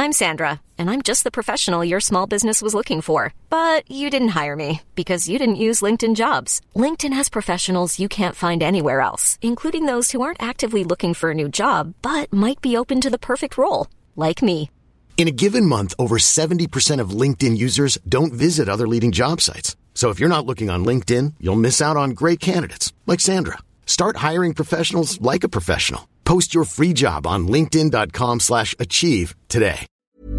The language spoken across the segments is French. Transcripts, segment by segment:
I'm Sandra, and I'm just the professional your small business was looking for. But you didn't hire me because you didn't use LinkedIn Jobs. LinkedIn has professionals you can't find anywhere else, including those who aren't actively looking for a new job, but might be open to the perfect role, like me. In a given month, over 70% of LinkedIn users don't visit other leading job sites. So if you're not looking on LinkedIn, you'll miss out on great candidates like Sandra. Start hiring professionals like a professional. Post your free job on linkedin.com/achieve today.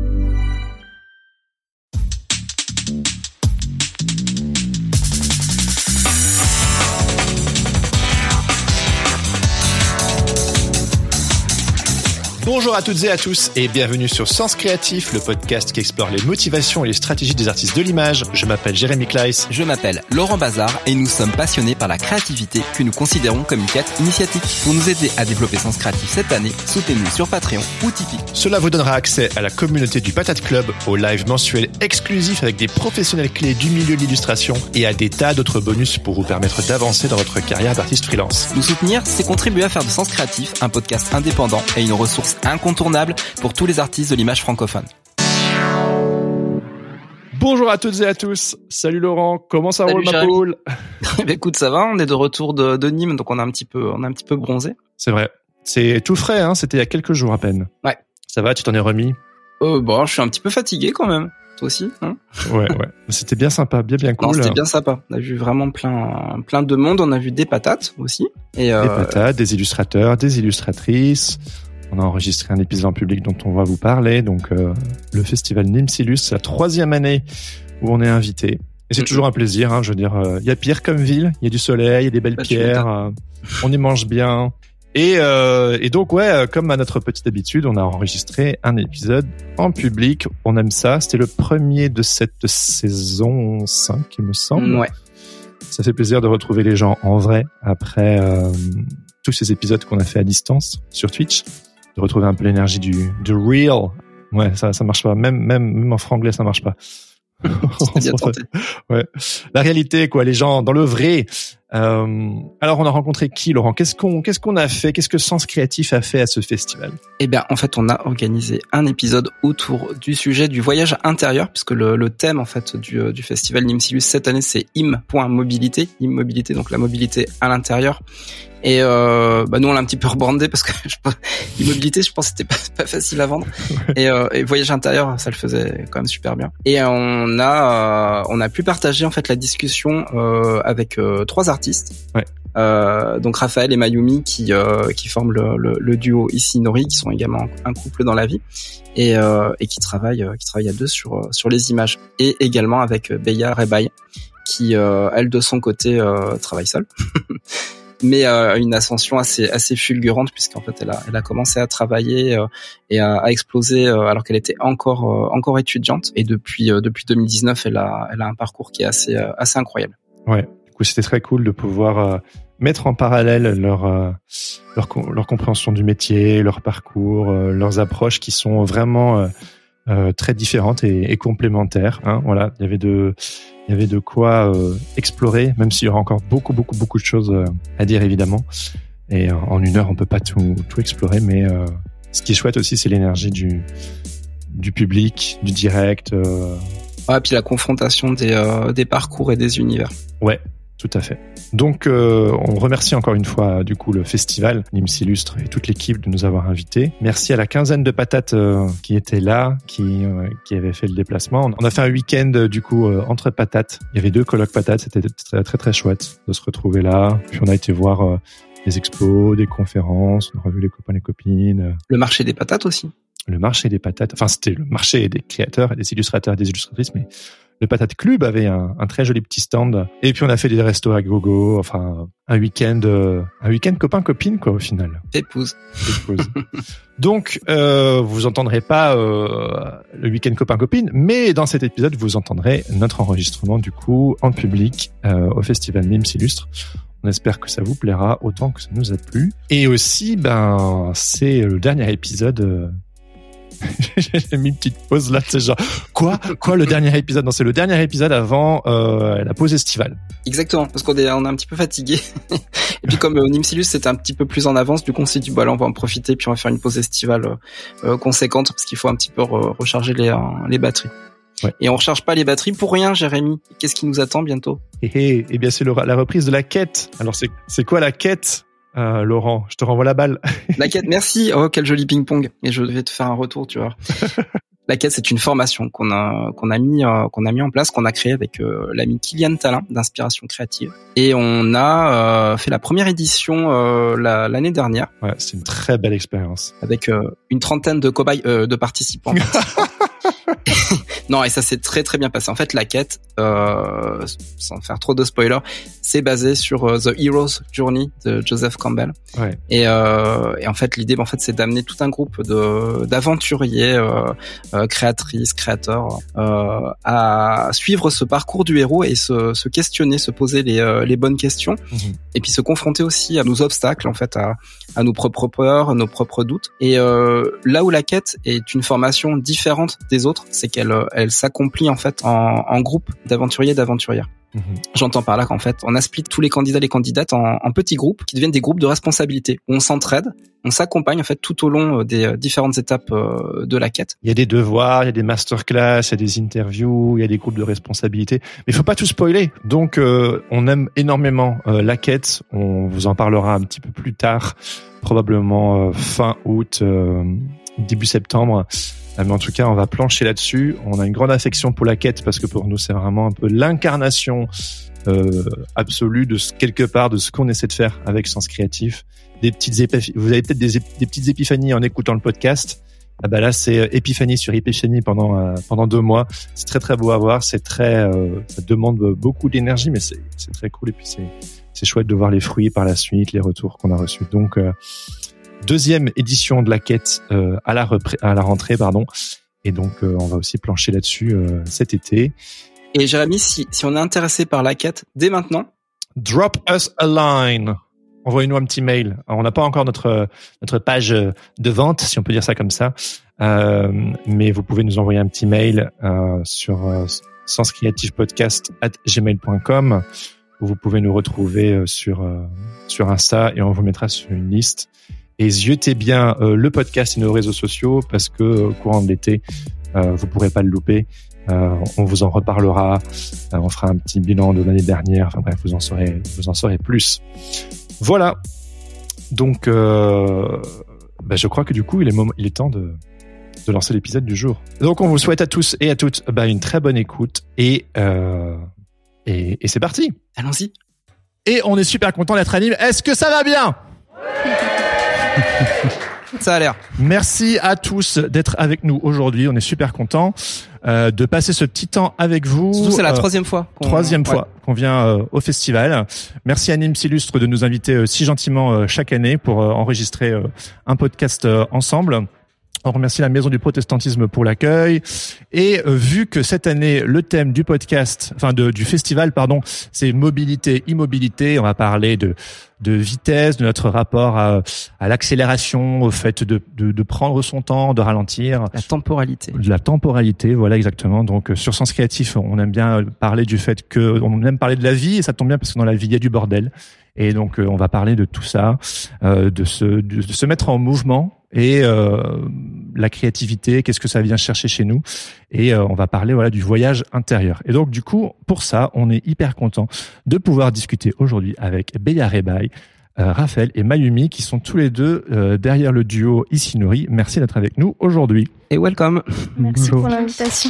Bonjour à toutes et à tous et bienvenue sur Sens Créatif, le podcast qui explore les motivations et les stratégies des artistes de l'image. Je m'appelle Jérémy Kleiss. Je m'appelle Laurent Bazar et nous sommes passionnés par la créativité que nous considérons comme une quête initiatique. Pour nous aider à développer Sens Créatif cette année, soutenez-nous sur Patreon ou Tipeee. Cela vous donnera accès à la communauté du Patate Club, aux lives mensuels exclusifs avec des professionnels clés du milieu de l'illustration et à des tas d'autres bonus pour vous permettre d'avancer dans votre carrière d'artiste freelance. Nous soutenir, c'est contribuer à faire de Sens Créatif un podcast indépendant et une ressource incontournable pour tous les artistes de l'image francophone. Bonjour à toutes et à tous. Salut Laurent, comment ça roule ma poule? Écoute, ça va, on est de retour de Nîmes, donc on a un petit peu bronzé. C'est vrai. C'est tout frais, hein, c'était il y a quelques jours à peine. Ouais. Ça va, tu t'en es remis? Bon, je suis un petit peu fatigué quand même. Toi aussi, hein? Ouais. C'était bien sympa, bien cool. Non, c'était bien sympa. On a vu vraiment plein de monde. On a vu des patates aussi. Des patates, des illustrateurs, des illustratrices. On a enregistré un épisode en public dont on va vous parler. Donc, le festival Nîmes Illustre, c'est la 3e année où on est invité. Et c'est toujours un plaisir, hein. Je veux dire, il y a pire comme ville. Il y a du soleil, il y a des belles pierres. On y mange bien. Et donc, ouais, comme à notre petite habitude, on a enregistré un épisode en public. On aime ça. C'était le premier de cette saison 5, il me semble. Ouais. Ça fait plaisir de retrouver les gens en vrai après tous ces épisodes qu'on a fait à distance sur Twitch. De retrouver un peu l'énergie du real. Ouais, ça marche pas. Même en franglais, ça marche pas. C'est bien tenté. Ouais. La réalité, quoi, les gens dans le vrai. Alors, on a rencontré qui, Laurent? Qu'est-ce qu'on a fait? Qu'est-ce que Sens Créatif a fait à ce festival? Eh bien, en fait, on a organisé un épisode autour du sujet du voyage intérieur, puisque le thème, en fait, du festival Nîmes Illustre cette année, c'est im.mobilité. Im-mobilité, donc la mobilité à l'intérieur. Et nous on l'a un petit peu rebrandé parce que l'immobilité, je pense que c'était pas facile à vendre. Et voyage intérieur, ça le faisait quand même super bien. Et on a pu partager en fait la discussion avec 3 artistes. Ouais. Donc Raphaël et Mayumi qui forment le duo Isinori, qui sont également un couple dans la vie et qui travaillent à deux sur les images, et également avec Beya Rebaï qui elle de son côté travaille seule. Mais une ascension assez fulgurante, puisqu'en fait elle a commencé à travailler et à exploser alors qu'elle était encore étudiante, et depuis 2019 elle a un parcours qui est assez incroyable. Ouais, du coup c'était très cool de pouvoir mettre en parallèle leur compréhension du métier, leur parcours, leurs approches qui sont vraiment très différentes et complémentaires, hein. Voilà, il y avait de quoi explorer, même s'il y aura encore beaucoup de choses à dire évidemment. Et en 1 heure, on peut pas tout explorer, mais ce qui est chouette aussi, c'est l'énergie du public, du direct. Ouais, puis la confrontation des parcours et des univers. Ouais, tout à fait. Donc, on remercie encore une fois du coup le festival Nîmes Illustre et toute l'équipe de nous avoir invités. Merci à la quinzaine de patates qui étaient là, qui avaient fait le déplacement. On a fait un week-end du coup entre patates. Il y avait 2 colloques patates, c'était très très très chouette de se retrouver là. Puis on a été voir des expos, des conférences, on a revu les copains et les copines. Le marché des patates aussi. Le marché des patates, enfin c'était le marché des créateurs et des illustrateurs et des illustratrices, mais le Patate Club avait un très joli petit stand. Et puis on a fait des restos à gogo, enfin un week-end copain-copine quoi au final. Épouse. Donc vous entendrez pas le week-end copain-copine, mais dans cet épisode vous entendrez notre enregistrement du coup en public au festival Nîmes Illustre. On espère que ça vous plaira autant que ça nous a plu. Et aussi, c'est le dernier épisode J'ai mis une petite pause là, c'est genre quoi le dernier épisode? Non, c'est le dernier épisode avant la pause estivale. Exactement, parce qu'on est un petit peu fatigué. Et puis comme Nimsilus c'était un petit peu plus en avance, du coup on s'est dit on va en profiter puis on va faire une pause estivale conséquente parce qu'il faut un petit peu recharger les batteries. Ouais. Et on recharge pas les batteries pour rien, Jérémy. Qu'est-ce qui nous attend bientôt? Eh bien c'est la reprise de la quête. Alors c'est quoi la quête? Laurent, je te renvoie la balle. La quête, merci. Oh, quel joli ping-pong. Et je vais te faire un retour, tu vois. La quête, c'est une formation qu'on a mis en place, qu'on a créée avec l'ami Kylian Talin d'Inspiration Créative. Et on a fait la première édition l'année dernière. Ouais, c'est une très belle expérience. Avec une trentaine de cobayes, de participants. Non, et ça s'est très très bien passé. En fait, la quête, sans faire trop de spoilers, c'est basé sur The Hero's Journey de Joseph Campbell. Ouais. Et en fait, l'idée, c'est d'amener tout un groupe d'aventuriers, créatrices, créateurs, à suivre ce parcours du héros et se questionner, se poser les bonnes questions, et puis se confronter aussi à nos obstacles, en fait, à nos propres peurs, nos propres doutes. Et là où la quête est une formation différente des autres, c'est qu'elle s'accomplit en fait en groupe d'aventuriers et d'aventurières. J'entends par là qu'en fait, on a split tous les candidats et les candidates en petits groupes qui deviennent des groupes de responsabilité où on s'entraide, on s'accompagne en fait tout au long des différentes étapes de la quête. Il y a des devoirs, il y a des masterclass, il y a des interviews, il y a des groupes de responsabilité. Mais il faut pas tout spoiler. Donc, on aime énormément la quête. On vous en parlera un petit peu plus tard, probablement fin août, début septembre. Mais en tout cas, on va plancher là-dessus. On a une grande affection pour la quête parce que pour nous, c'est vraiment un peu l'incarnation absolue de quelque part de ce qu'on essaie de faire avec Sens Créatif. Vous avez peut-être des petites épiphanies en écoutant le podcast. Ah bah là, c'est épiphanie sur épiphanie pendant 2 mois. C'est très très beau à voir. C'est très, ça demande beaucoup d'énergie, mais c'est très cool. Et puis c'est chouette de voir les fruits par la suite, les retours qu'on a reçus. Donc deuxième édition de la quête à la rentrée, pardon. Et donc on va aussi plancher là-dessus cet été. Et Jérémy, si on est intéressé par la quête dès maintenant, drop us a line. Envoyez-nous un petit mail. Alors, on n'a pas encore notre page de vente, si on peut dire ça comme ça, mais vous pouvez nous envoyer un petit mail sur senscreativepodcast@gmail.com où vous pouvez nous retrouver sur Insta et on vous mettra sur une liste. Et zioutez bien le podcast et nos réseaux sociaux parce que au courant de l'été, vous pourrez pas le louper. On vous en reparlera. On fera un petit bilan de l'année dernière. Enfin bref, vous en saurez plus. Voilà. Donc, je crois que du coup, il est temps de lancer l'épisode du jour. Donc, on vous souhaite à tous et à toutes une très bonne écoute et c'est parti. Allons-y. Et on est super content d'être à Nîmes. Est-ce que ça va bien? Ça a l'air. Merci à tous d'être avec nous aujourd'hui. On est super contents de passer ce petit temps avec vous. Surtout, c'est la troisième fois qu'on vient au festival. Merci à Nimsilus de nous inviter si gentiment chaque année pour enregistrer un podcast ensemble. On remercie la Maison du Protestantisme pour l'accueil. Et vu que cette année, le thème du podcast, du festival, c'est mobilité, immobilité, on va parler de vitesse, de notre rapport à l'accélération, au fait de prendre son temps, de ralentir. La temporalité. La temporalité, voilà exactement. Donc sur Sens Créatif, on aime bien parler du fait on aime parler de la vie et ça tombe bien parce que dans la vie, il y a du bordel. Et donc on va parler de tout ça, de se mettre en mouvement et la créativité, qu'est-ce que ça vient chercher chez nous. Et on va parler du voyage intérieur. Et donc du coup, pour ça, on est hyper content de pouvoir discuter aujourd'hui avec Beya Rebaï, Raphaël et Mayumi qui sont tous les deux derrière le duo Ishinori. Merci d'être avec nous aujourd'hui. Et welcome. Merci pour l'invitation.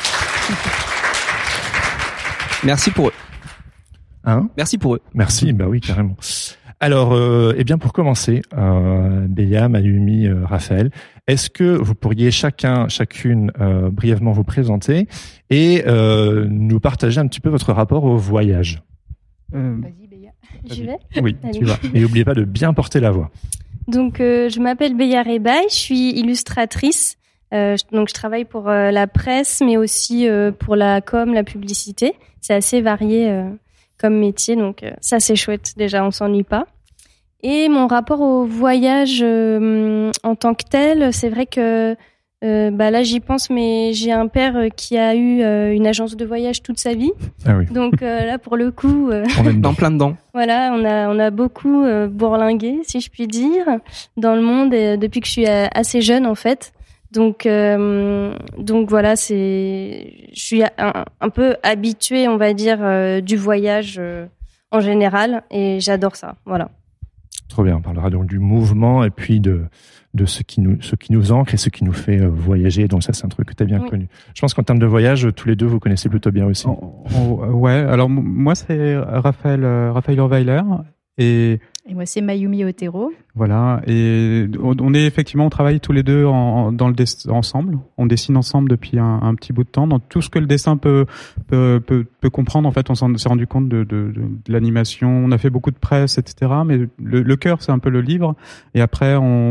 Merci pour eux. Merci pour eux. Merci, oui, carrément. Alors, pour commencer, Beya, Mayumi, Raphaël, est-ce que vous pourriez chacune brièvement vous présenter et nous partager un petit peu votre rapport au voyage? Vas-y, Beya. J'y vais? Oui, tu vas. Et n'oubliez pas de bien porter la voix. Donc, je m'appelle Beya Rebaï, je suis illustratrice. Donc, je travaille pour la presse, mais aussi pour la com, la publicité. C'est assez varié comme métier, donc ça c'est chouette. Déjà, on s'ennuie pas. Et mon rapport au voyage en tant que tel, c'est vrai que Là, j'y pense, mais j'ai un père qui a eu une agence de voyage toute sa vie. Ah oui. Donc là, pour le coup, On est Dans plein dedans. voilà, on a beaucoup bourlingué, si je puis dire, dans le monde depuis que je suis assez jeune, en fait. Donc voilà, je suis un peu habituée, on va dire, du voyage en général, et j'adore ça. Voilà. Trop bien. On parlera donc du mouvement et puis de ce qui nous ancre et ce qui nous fait voyager. Donc ça, c'est un truc que tu as bien connu. Je pense qu'en termes de voyage, tous les deux, vous connaissez plutôt bien aussi. Ouais. Alors moi, c'est Raphaël Urweiler et moi, c'est Mayumi Otero. Voilà. Et on travaille tous les deux dans le dessin ensemble. On dessine ensemble depuis un petit bout de temps. Dans tout ce que le dessin peut comprendre, en fait, on s'est rendu compte de l'animation. On a fait beaucoup de presse, etc. Mais le cœur, c'est un peu le livre. Et après,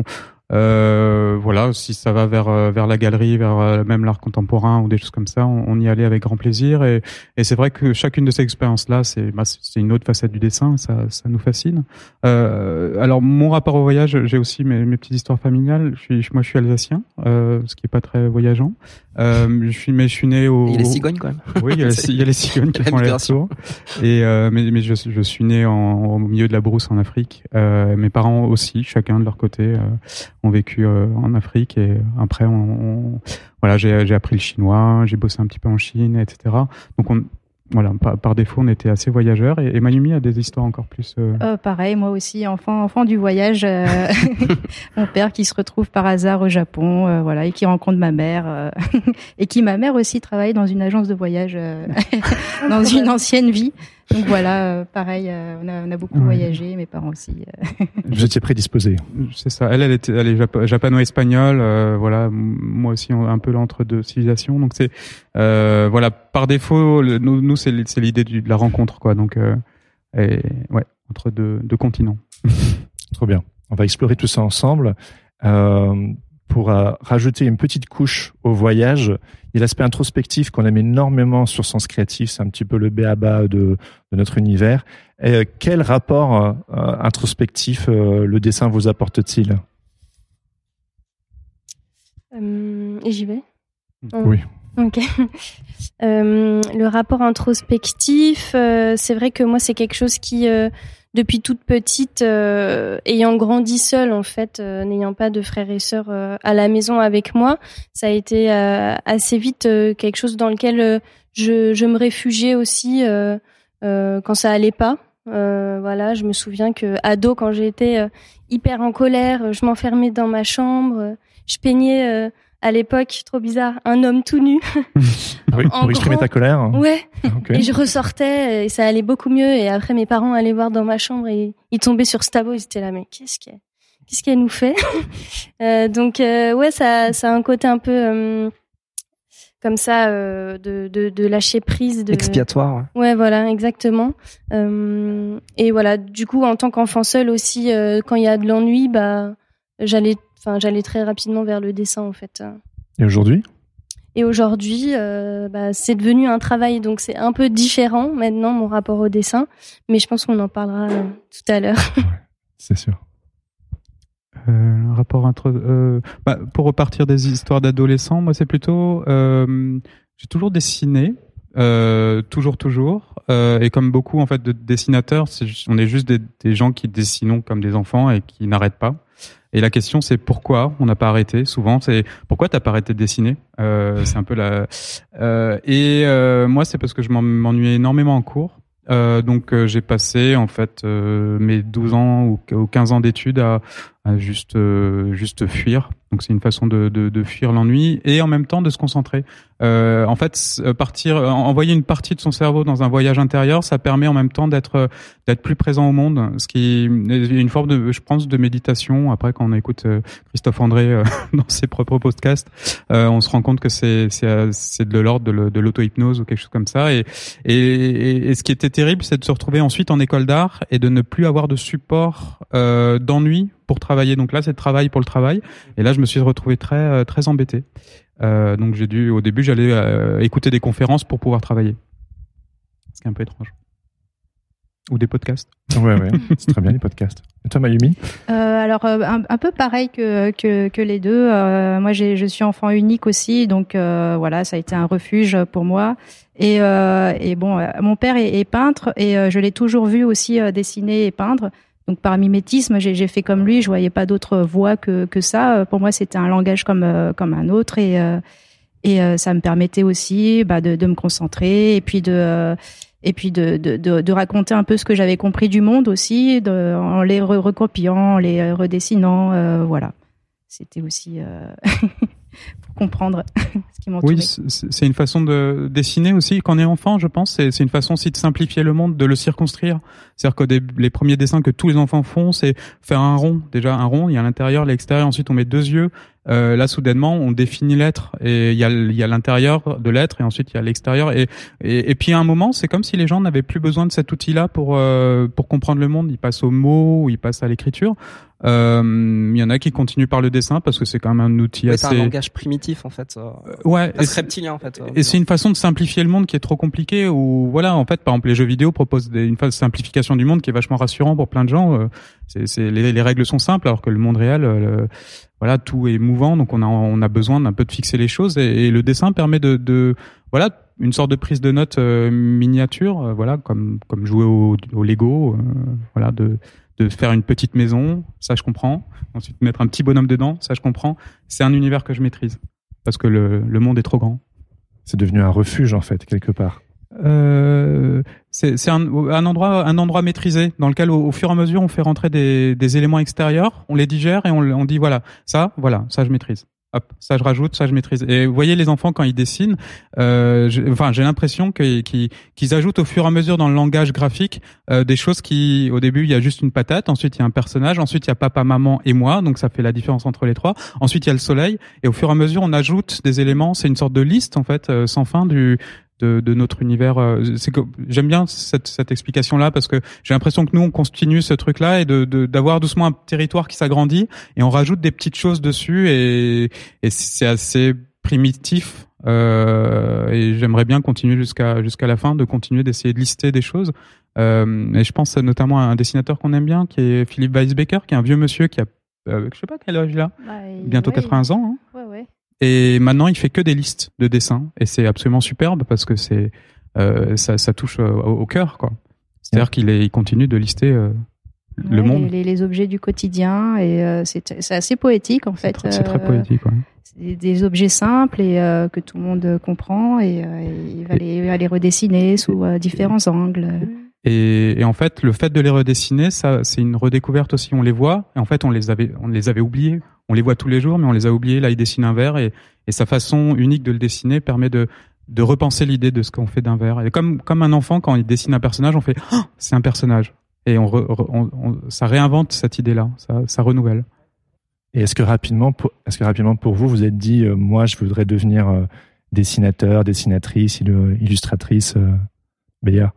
voilà, si ça va vers la galerie, vers même l'art contemporain ou des choses comme ça, on y allait avec grand plaisir. Et c'est vrai que chacune de ces expériences-là, c'est une autre facette du dessin. Ça nous fascine. Alors mon rapport au voyage, j'ai aussi mes petites histoires familiales. Moi, je suis alsacien, ce qui est pas très voyageant. Je suis né au. Il y a les cigognes quand même. Oui, il y a les cigognes qui font les retours. Et mais je suis né au milieu de la brousse en Afrique. Mes parents aussi, chacun de leur côté, ont vécu en Afrique. Et après, voilà, j'ai appris le chinois, j'ai bossé un petit peu en Chine, etc. Donc voilà, par défaut, on était assez voyageurs. Et Mayumi a des histoires encore plus. Pareil, moi aussi, enfant du voyage. Mon père qui se retrouve par hasard au Japon, voilà, et qui rencontre ma mère, et qui, ma mère aussi, travaille dans une agence de voyage dans une ancienne vie. Donc voilà, pareil, on a beaucoup voyagé, mes parents aussi. Vous étiez prédisposés. C'est ça. Elle est japano-espagnole. Voilà, moi aussi un peu l'entre-deux civilisations. Donc c'est voilà, par défaut, nous c'est l'idée de la rencontre, quoi. Donc entre deux continents. Trop bien. On va explorer tout ça ensemble. Pour rajouter une petite couche au voyage, il y a l'aspect introspectif qu'on aime énormément sur Sens Créatif, c'est un petit peu le b.a.-ba de notre univers. Et quel rapport introspectif le dessin vous apporte-t-il ? J'y vais ? Oui. Ok. Le rapport introspectif, c'est vrai que moi, c'est quelque chose qui... depuis toute petite, ayant grandi seule en fait, n'ayant pas de frères et sœurs à la maison avec moi, ça a été assez vite quelque chose dans lequel je me réfugiais aussi quand ça allait pas. Voilà, je me souviens que ado, quand j'étais hyper en colère, je m'enfermais dans ma chambre, je peignais à l'époque, trop bizarre, un homme tout nu. Oui, pour exprimer ta colère. Ouais. Okay. Et je ressortais et ça allait beaucoup mieux. Et après, mes parents allaient voir dans ma chambre et ils tombaient sur ce tableau. Ils étaient là, mais qu'est-ce qu'elle nous fait? Donc, ouais, ça a un côté un peu comme ça de lâcher prise. Expiatoire. Ouais, voilà, exactement. Et voilà, du coup, en tant qu'enfant seul aussi, quand il y a de l'ennui, j'allais très rapidement vers le dessin, en fait. Et aujourd'hui ? Et aujourd'hui, c'est devenu un travail, donc c'est un peu différent maintenant, mon rapport au dessin. Mais je pense qu'on en parlera tout à l'heure. Ouais, c'est sûr. Pour repartir des histoires d'adolescents, moi, c'est plutôt... j'ai toujours dessiné, toujours. Et comme beaucoup, en fait, de dessinateurs, on est juste des gens qui dessinent comme des enfants et qui n'arrêtent pas. Et la question, c'est pourquoi on n'a pas arrêté. Souvent, c'est pourquoi t'as pas arrêté de dessiner. C'est un peu moi, c'est parce que je m'ennuyais énormément en cours. Donc, j'ai passé en fait mes 12 ans ou 15 ans d'études à juste fuir. Donc, c'est une façon de fuir l'ennui et en même temps de se concentrer. En fait, envoyer une partie de son cerveau dans un voyage intérieur, ça permet en même temps d'être plus présent au monde, ce qui est une forme je pense, de méditation. Après, quand on écoute Christophe André dans ses propres podcasts, on se rend compte que c'est de l'ordre de l'auto-hypnose ou quelque chose comme ça. Et ce qui était terrible, c'est de se retrouver ensuite en école d'art et de ne plus avoir de support d'ennui pour travailler. Donc là, c'est le travail pour le travail. Et là, je me suis retrouvé très très embêté. Donc au début, j'allais écouter des conférences pour pouvoir travailler. Ce qui est un peu étrange. Ou des podcasts. Ouais, c'est très bien les podcasts. Et toi, Mayumi? Alors un peu pareil que les deux. Moi, je suis enfant unique aussi, donc voilà, ça a été un refuge pour moi. Et bon, mon père est peintre et je l'ai toujours vu aussi dessiner et peindre. Donc par mimétisme, j'ai fait comme lui. Je voyais pas d'autre voie que ça. Pour moi, c'était un langage comme un autre et ça me permettait aussi de me concentrer et puis de raconter un peu ce que j'avais compris du monde aussi, en les recopiant, en les redessinant, voilà. C'était aussi pour comprendre ce qui m'entourait. Oui, c'est une façon de dessiner aussi. Quand on est enfant, je pense, c'est une façon aussi de simplifier le monde, de le circonscrire. C'est-à-dire que les premiers dessins que tous les enfants font, c'est faire un rond. Déjà un rond, il y a l'intérieur, l'extérieur. Ensuite, on met 2 yeux. Là, soudainement, on définit l'être et il y a l'intérieur de l'être et ensuite il y a l'extérieur et puis à un moment, c'est comme si les gens n'avaient plus besoin de cet outil-là pour comprendre le monde. Ils passent aux mots ou ils passent à l'écriture. Il y en a qui continuent par le dessin parce que c'est quand même un outil assez. C'est un langage primitif en fait. Ouais. C'est reptilien en fait. Et c'est une façon de simplifier le monde qui est trop compliqué. Ou voilà, en fait, par exemple, les jeux vidéo proposent une phase de simplification du monde qui est vachement rassurant pour plein de gens. Les règles sont simples alors que le monde réel. Voilà, tout est mouvant, donc on a besoin d'un peu de fixer les choses et le dessin permet de voilà une sorte de prise de notes miniature, voilà comme jouer au Lego, voilà de faire une petite maison, ça je comprends. Ensuite mettre un petit bonhomme dedans, ça je comprends. C'est un univers que je maîtrise parce que le monde est trop grand. C'est devenu un refuge en fait quelque part. C'est un endroit maîtrisé dans lequel au fur et à mesure on fait rentrer des éléments extérieurs, on les digère et on dit voilà ça je maîtrise. Hop, ça je rajoute, ça je maîtrise. Et vous voyez les enfants quand ils dessinent, j'ai l'impression qu'ils ajoutent au fur et à mesure dans le langage graphique des choses qui au début il y a juste une patate, ensuite il y a un personnage, ensuite il y a papa, maman et moi, donc ça fait la différence entre les trois. Ensuite il y a le soleil et au fur et à mesure on ajoute des éléments, c'est une sorte de liste en fait sans fin de notre univers. C'est que j'aime bien cette explication là parce que j'ai l'impression que nous on continue ce truc là et d'avoir doucement un territoire qui s'agrandit et on rajoute des petites choses dessus et c'est assez primitif et j'aimerais bien continuer jusqu'à la fin, de continuer d'essayer de lister des choses et je pense notamment à un dessinateur qu'on aime bien qui est Philippe Weisbecker, qui est un vieux monsieur qui a je sais pas quel âge il a, bientôt 80 ans hein. Ouais. Et maintenant, il fait que des listes de dessins et c'est absolument superbe parce que c'est ça touche au cœur quoi. C'est-à-dire qu'il continue de lister le monde. Les objets du quotidien et c'est assez poétique en fait. C'est très poétique. Ouais. C'est des objets simples et que tout le monde comprend et il va les redessiner sous différents angles. Et en fait, le fait de les redessiner, ça, c'est une redécouverte aussi. On les voit et en fait, on les avait oubliés. On les voit tous les jours, mais on les a oubliés. Là, il dessine un verre et sa façon unique de le dessiner permet de repenser l'idée de ce qu'on fait d'un verre. Et comme un enfant, quand il dessine un personnage, on fait c'est un personnage et ça réinvente cette idée-là, ça renouvelle. Et est-ce que rapidement pour vous, vous êtes dit moi, je voudrais devenir dessinateur, dessinatrice, illustratrice, Béa?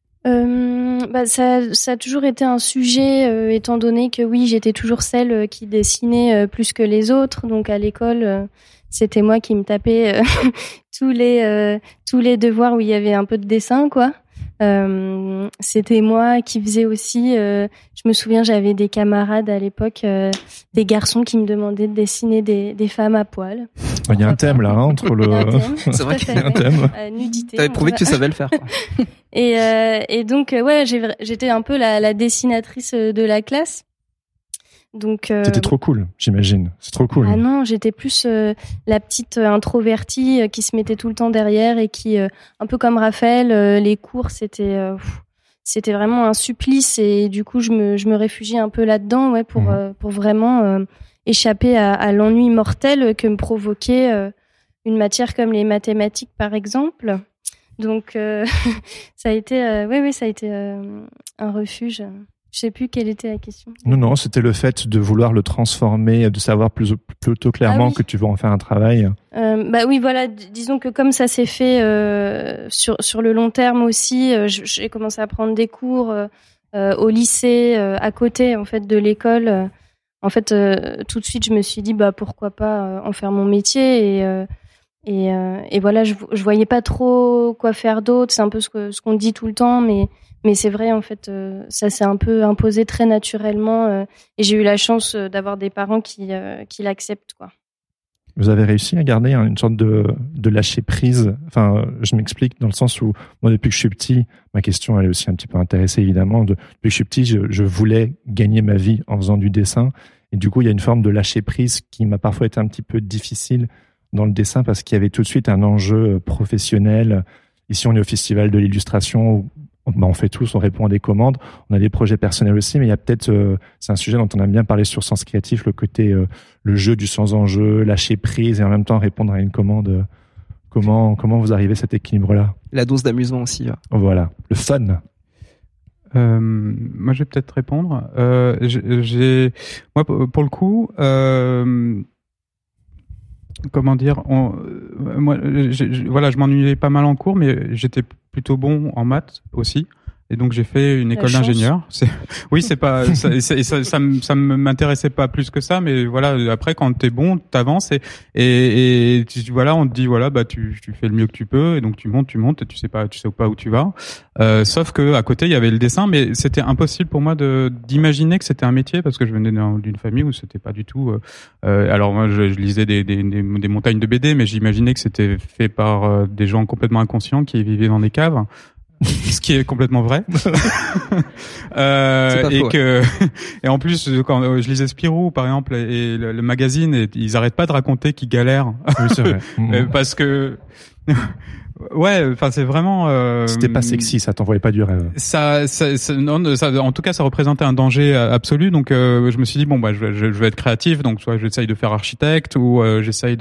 Ça a toujours été un sujet, étant donné que oui, j'étais toujours celle qui dessinait plus que les autres. Donc à l'école, c'était moi qui me tapais tous les devoirs où il y avait un peu de dessin, quoi. C'était moi qui faisais aussi. Je me souviens, j'avais des camarades à l'époque, des garçons qui me demandaient de dessiner des femmes à poil. Il y a un thème là entre le. C'est vrai qu'il y a un thème. Nudité. T'avais prouvé que tu savais le faire. Quoi. Et donc ouais, j'étais un peu la dessinatrice de la classe. Donc c'était trop cool, j'imagine. C'est trop cool. Ah non, j'étais plus la petite introvertie qui se mettait tout le temps derrière et qui un peu comme Raphaël, les cours c'était vraiment un supplice et du coup je me réfugiais un peu là-dedans pour vraiment échapper à l'ennui mortel que me provoquait une matière comme les mathématiques par exemple. Donc ça a été un refuge. Je sais plus quelle était la question. Non, c'était le fait de vouloir le transformer, de savoir plutôt clairement que tu veux en faire un travail. Oui, voilà. Disons que comme ça s'est fait sur le long terme aussi, j'ai commencé à prendre des cours au lycée, à côté en fait de l'école. Tout de suite, je me suis dit pourquoi pas en faire mon métier et voilà, je voyais pas trop quoi faire d'autre. C'est un peu ce qu'on dit tout le temps, mais Mais c'est vrai, en fait, ça s'est un peu imposé très naturellement. Et j'ai eu la chance d'avoir des parents qui l'acceptent, quoi. Vous avez réussi à garder une sorte de lâcher prise. Enfin, je m'explique dans le sens où moi, depuis que je suis petit, ma question elle est aussi un petit peu intéressée évidemment. Depuis que je suis petit, je voulais gagner ma vie en faisant du dessin. Et du coup, il y a une forme de lâcher prise qui m'a parfois été un petit peu difficile dans le dessin parce qu'il y avait tout de suite un enjeu professionnel. Ici, on est au Festival de l'illustration où on fait tous, on répond à des commandes. On a des projets personnels aussi, mais il y a peut-être, c'est un sujet dont on aime bien parler sur Sens Créatif, le côté, le jeu du sans-enjeu, lâcher prise et en même temps répondre à une commande. Comment vous arrivez à cet équilibre-là? La dose d'amusement aussi. Ouais. Voilà, le fun. Moi, je vais peut-être répondre. Moi, pour le coup, comment dire, je m'ennuyais pas mal en cours, mais j'étais plutôt bon en maths aussi. Et donc j'ai fait une école d'ingénieur. Oui, c'est pas ça m'intéressait pas plus que ça, mais voilà, après quand t'es bon, t'avances et voilà, on te dit voilà, bah tu fais le mieux que tu peux et donc tu montes et tu sais pas où tu vas. Sauf que à côté, il y avait le dessin, mais c'était impossible pour moi d'imaginer que c'était un métier parce que je venais d'une famille où c'était pas du tout alors moi je lisais des montagnes de BD, mais j'imaginais que c'était fait par des gens complètement inconscients qui vivaient dans des caves. Ce qui est complètement vrai. Et en plus, quand je lisais Spirou, par exemple, et le magazine, ils arrêtent pas de raconter qu'ils galèrent. Oui, c'est vrai. Parce que, ouais, enfin, c'est vraiment, c'était pas sexy, ça t'envoyait pas du rêve. En tout cas, ça représentait un danger absolu. Donc, je me suis dit, bon, bah, je vais être créatif. Donc, soit j'essaye de faire architecte ou j'essaye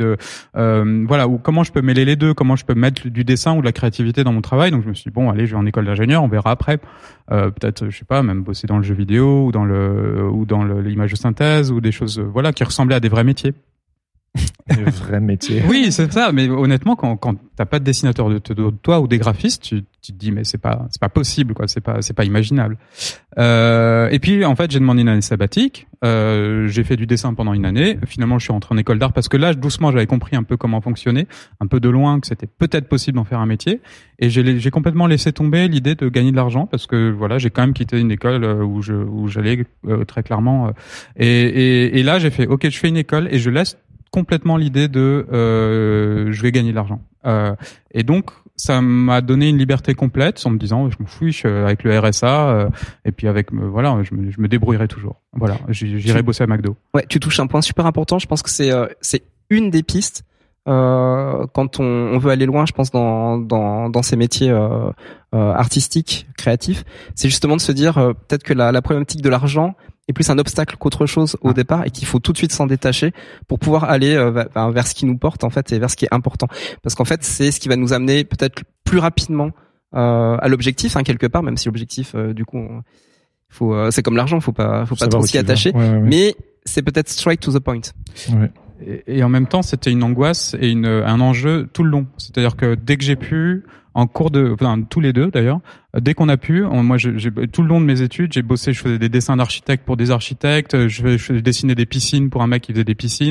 ou comment je peux mêler les deux, comment je peux mettre du dessin ou de la créativité dans mon travail. Donc, je me suis dit, bon, allez, je vais en école d'ingénieur, on verra après. Peut-être, je sais pas, même bosser dans le jeu vidéo ou dans l'image de synthèse ou des choses, qui ressemblaient à des vrais métiers. Des vrais métiers. Oui, c'est ça. Mais honnêtement, quand t'as pas de dessinateur de toi ou des graphistes, tu te dis mais c'est pas possible, quoi. C'est pas imaginable. Et puis en fait, j'ai demandé une année sabbatique. J'ai fait du dessin pendant une année. Finalement, je suis rentré en école d'art parce que là, doucement, j'avais compris un peu comment fonctionner, un peu de loin que c'était peut-être possible d'en faire un métier. Et j'ai complètement laissé tomber l'idée de gagner de l'argent parce que voilà, j'ai quand même quitté une école où j'allais très clairement. Et là, j'ai fait OK, je fais une école et je laisse complètement l'idée de je vais gagner de l'argent. Et donc ça m'a donné une liberté complète en me disant je m'en fous, avec le RSA et puis avec je me débrouillerai toujours. Voilà, j'irai bosser à McDo. Ouais, tu touches un point super important, je pense que c'est une des pistes quand on veut aller loin, je pense dans ces métiers artistiques, créatifs, c'est justement de se dire peut-être que la problématique de l'argent est plus un obstacle qu'autre chose au départ et qu'il faut tout de suite s'en détacher pour pouvoir aller vers ce qui nous porte en fait et vers ce qui est important, parce qu'en fait c'est ce qui va nous amener peut-être plus rapidement à l'objectif quelque part, même si l'objectif du coup c'est comme l'argent, faut pas trop s'y attacher, ouais. Mais c'est peut-être straight to the point. Ouais. Et en même temps, c'était une angoisse et un enjeu tout le long. C'est-à-dire que dès que j'ai pu, tous les deux d'ailleurs, dès qu'on a pu, j'ai tout le long de mes études, j'ai bossé, je faisais des dessins d'architectes pour des architectes, je dessinais des piscines pour un mec qui faisait des piscines,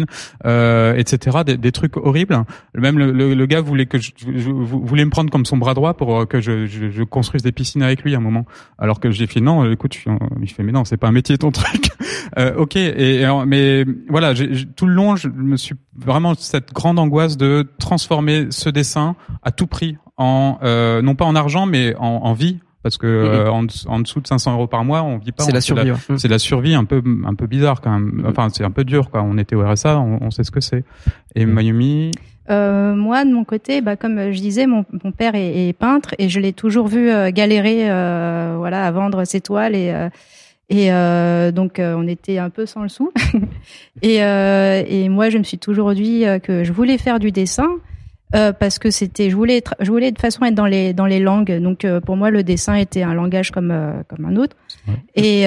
etc. Des trucs horribles. Même le gars voulait voulait me prendre comme son bras droit pour que je construise des piscines avec lui à un moment. Alors que j'ai fait non, écoute, il fait mais non, c'est pas un métier ton truc. Ok, mais voilà, tout le long, je me suis vraiment cette grande angoisse de transformer ce dessin à tout prix en non pas en argent mais en vie, parce que en dessous de 500 € par mois on vit pas. C'est la survie. C'est la survie un peu bizarre quand même. Enfin c'est un peu dur quoi. On était au RSA, on sait ce que c'est. Et Mayumi. Moi de mon côté, comme je disais, mon père est peintre et je l'ai toujours vu galérer à vendre ses toiles et donc on était un peu sans le sou. et moi je me suis toujours dit que je voulais faire du dessin. Parce que je voulais de toute façon être dans les langues, donc pour moi le dessin était un langage comme un autre, ouais.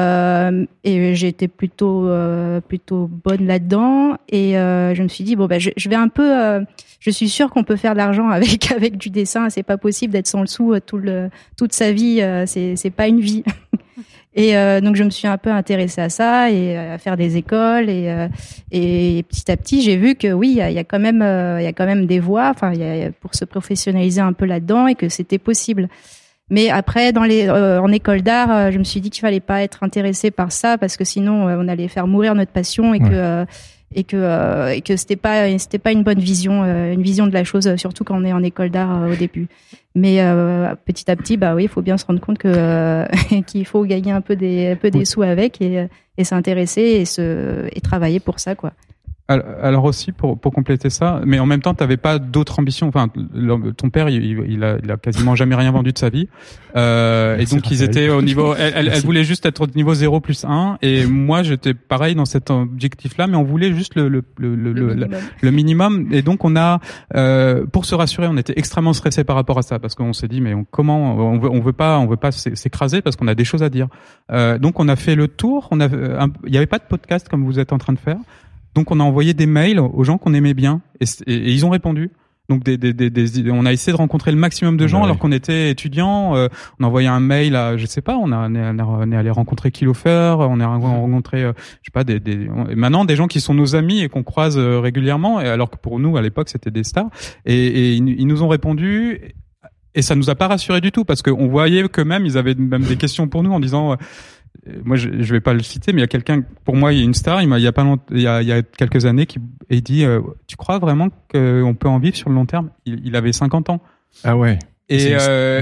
Et j'étais plutôt bonne là-dedans, et je me suis dit je vais un peu je suis sûre qu'on peut faire de l'argent avec du dessin, c'est pas possible d'être sans le sou toute sa vie, c'est pas une vie. Et donc je me suis un peu intéressée à ça et à faire des écoles et petit à petit j'ai vu que oui il y a quand même des voies, pour se professionnaliser un peu là-dedans et que c'était possible. Mais après, en école d'art, je me suis dit qu'il fallait pas être intéressé par ça parce que sinon, on allait faire mourir notre passion et que c'était pas une bonne vision, une vision de la chose, surtout quand on est en école d'art au début. Mais petit à petit, bah oui, il faut bien se rendre compte que qu'il faut gagner un peu des sous avec et s'intéresser et travailler pour ça, quoi. Alors aussi pour compléter ça, mais en même temps t'avais pas d'autres ambitions. Enfin, ton père il a quasiment jamais rien vendu de sa vie, et donc ils étaient au niveau. Elle voulait juste être au niveau 0+1, et moi j'étais pareil dans cet objectif-là, mais on voulait juste le minimum. Et donc on a pour se rassurer, on était extrêmement stressés par rapport à ça parce qu'on s'est dit mais on veut pas s'écraser parce qu'on a des choses à dire. Donc on a fait le tour. Il y avait pas de podcast comme vous êtes en train de faire. Donc on a envoyé des mails aux gens qu'on aimait bien et ils ont répondu. Donc on a essayé de rencontrer le maximum de gens alors qu'on était étudiants. On a envoyé un mail à, je sais pas, on est allé rencontrer Kilofer, on a rencontré, je sais pas, maintenant des gens qui sont nos amis et qu'on croise régulièrement. Et alors que pour nous à l'époque c'était des stars. Et ils nous ont répondu. Et ça nous a pas rassuré du tout parce qu'on voyait que même ils avaient même des questions pour nous en disant. Moi, je vais pas le citer, mais il y a quelqu'un, pour moi, il y a une star, il y a quelques années, qui dit, tu crois vraiment qu'on peut en vivre sur le long terme? Il avait 50 ans. Ah ouais. Et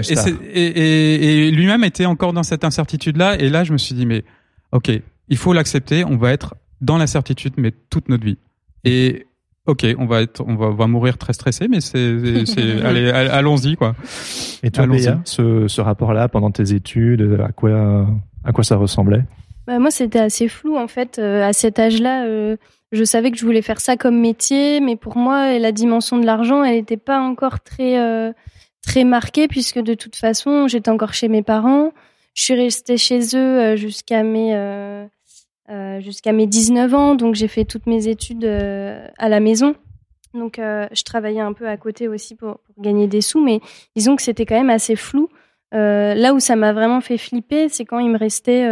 lui-même était encore dans cette incertitude-là. Et là, je me suis dit, mais, ok, il faut l'accepter, on va être dans l'incertitude, mais toute notre vie. Et, ok, on va mourir très stressé, mais allez, allons-y, quoi. Et toi, Béa, ce rapport-là, pendant tes études, à quoi ça ressemblait? Moi, c'était assez flou, en fait. À cet âge-là, je savais que je voulais faire ça comme métier, mais pour moi, la dimension de l'argent, elle n'était pas encore très marquée, puisque de toute façon, j'étais encore chez mes parents. Je suis restée chez eux jusqu'à mes 19 ans, donc j'ai fait toutes mes études à la maison. Donc, je travaillais un peu à côté aussi pour gagner des sous, mais disons que c'était quand même assez flou. Là où ça m'a vraiment fait flipper, c'est quand il me restait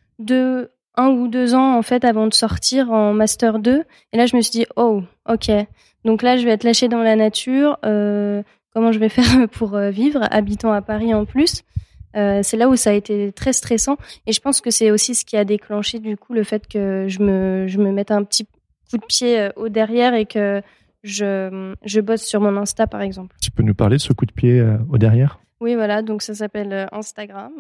1 ou 2 ans en fait avant de sortir en master 2. Et là, je me suis dit, oh, ok. Donc là, je vais être lâchée dans la nature. Comment je vais faire pour vivre, habitant à Paris en plus. C'est là où ça a été très stressant. Et je pense que c'est aussi ce qui a déclenché du coup le fait que je me mette un petit coup de pied au derrière et que je bosse sur mon Insta, par exemple. Tu peux nous parler de ce coup de pied au derrière ? Oui, voilà, donc ça s'appelle Instagram.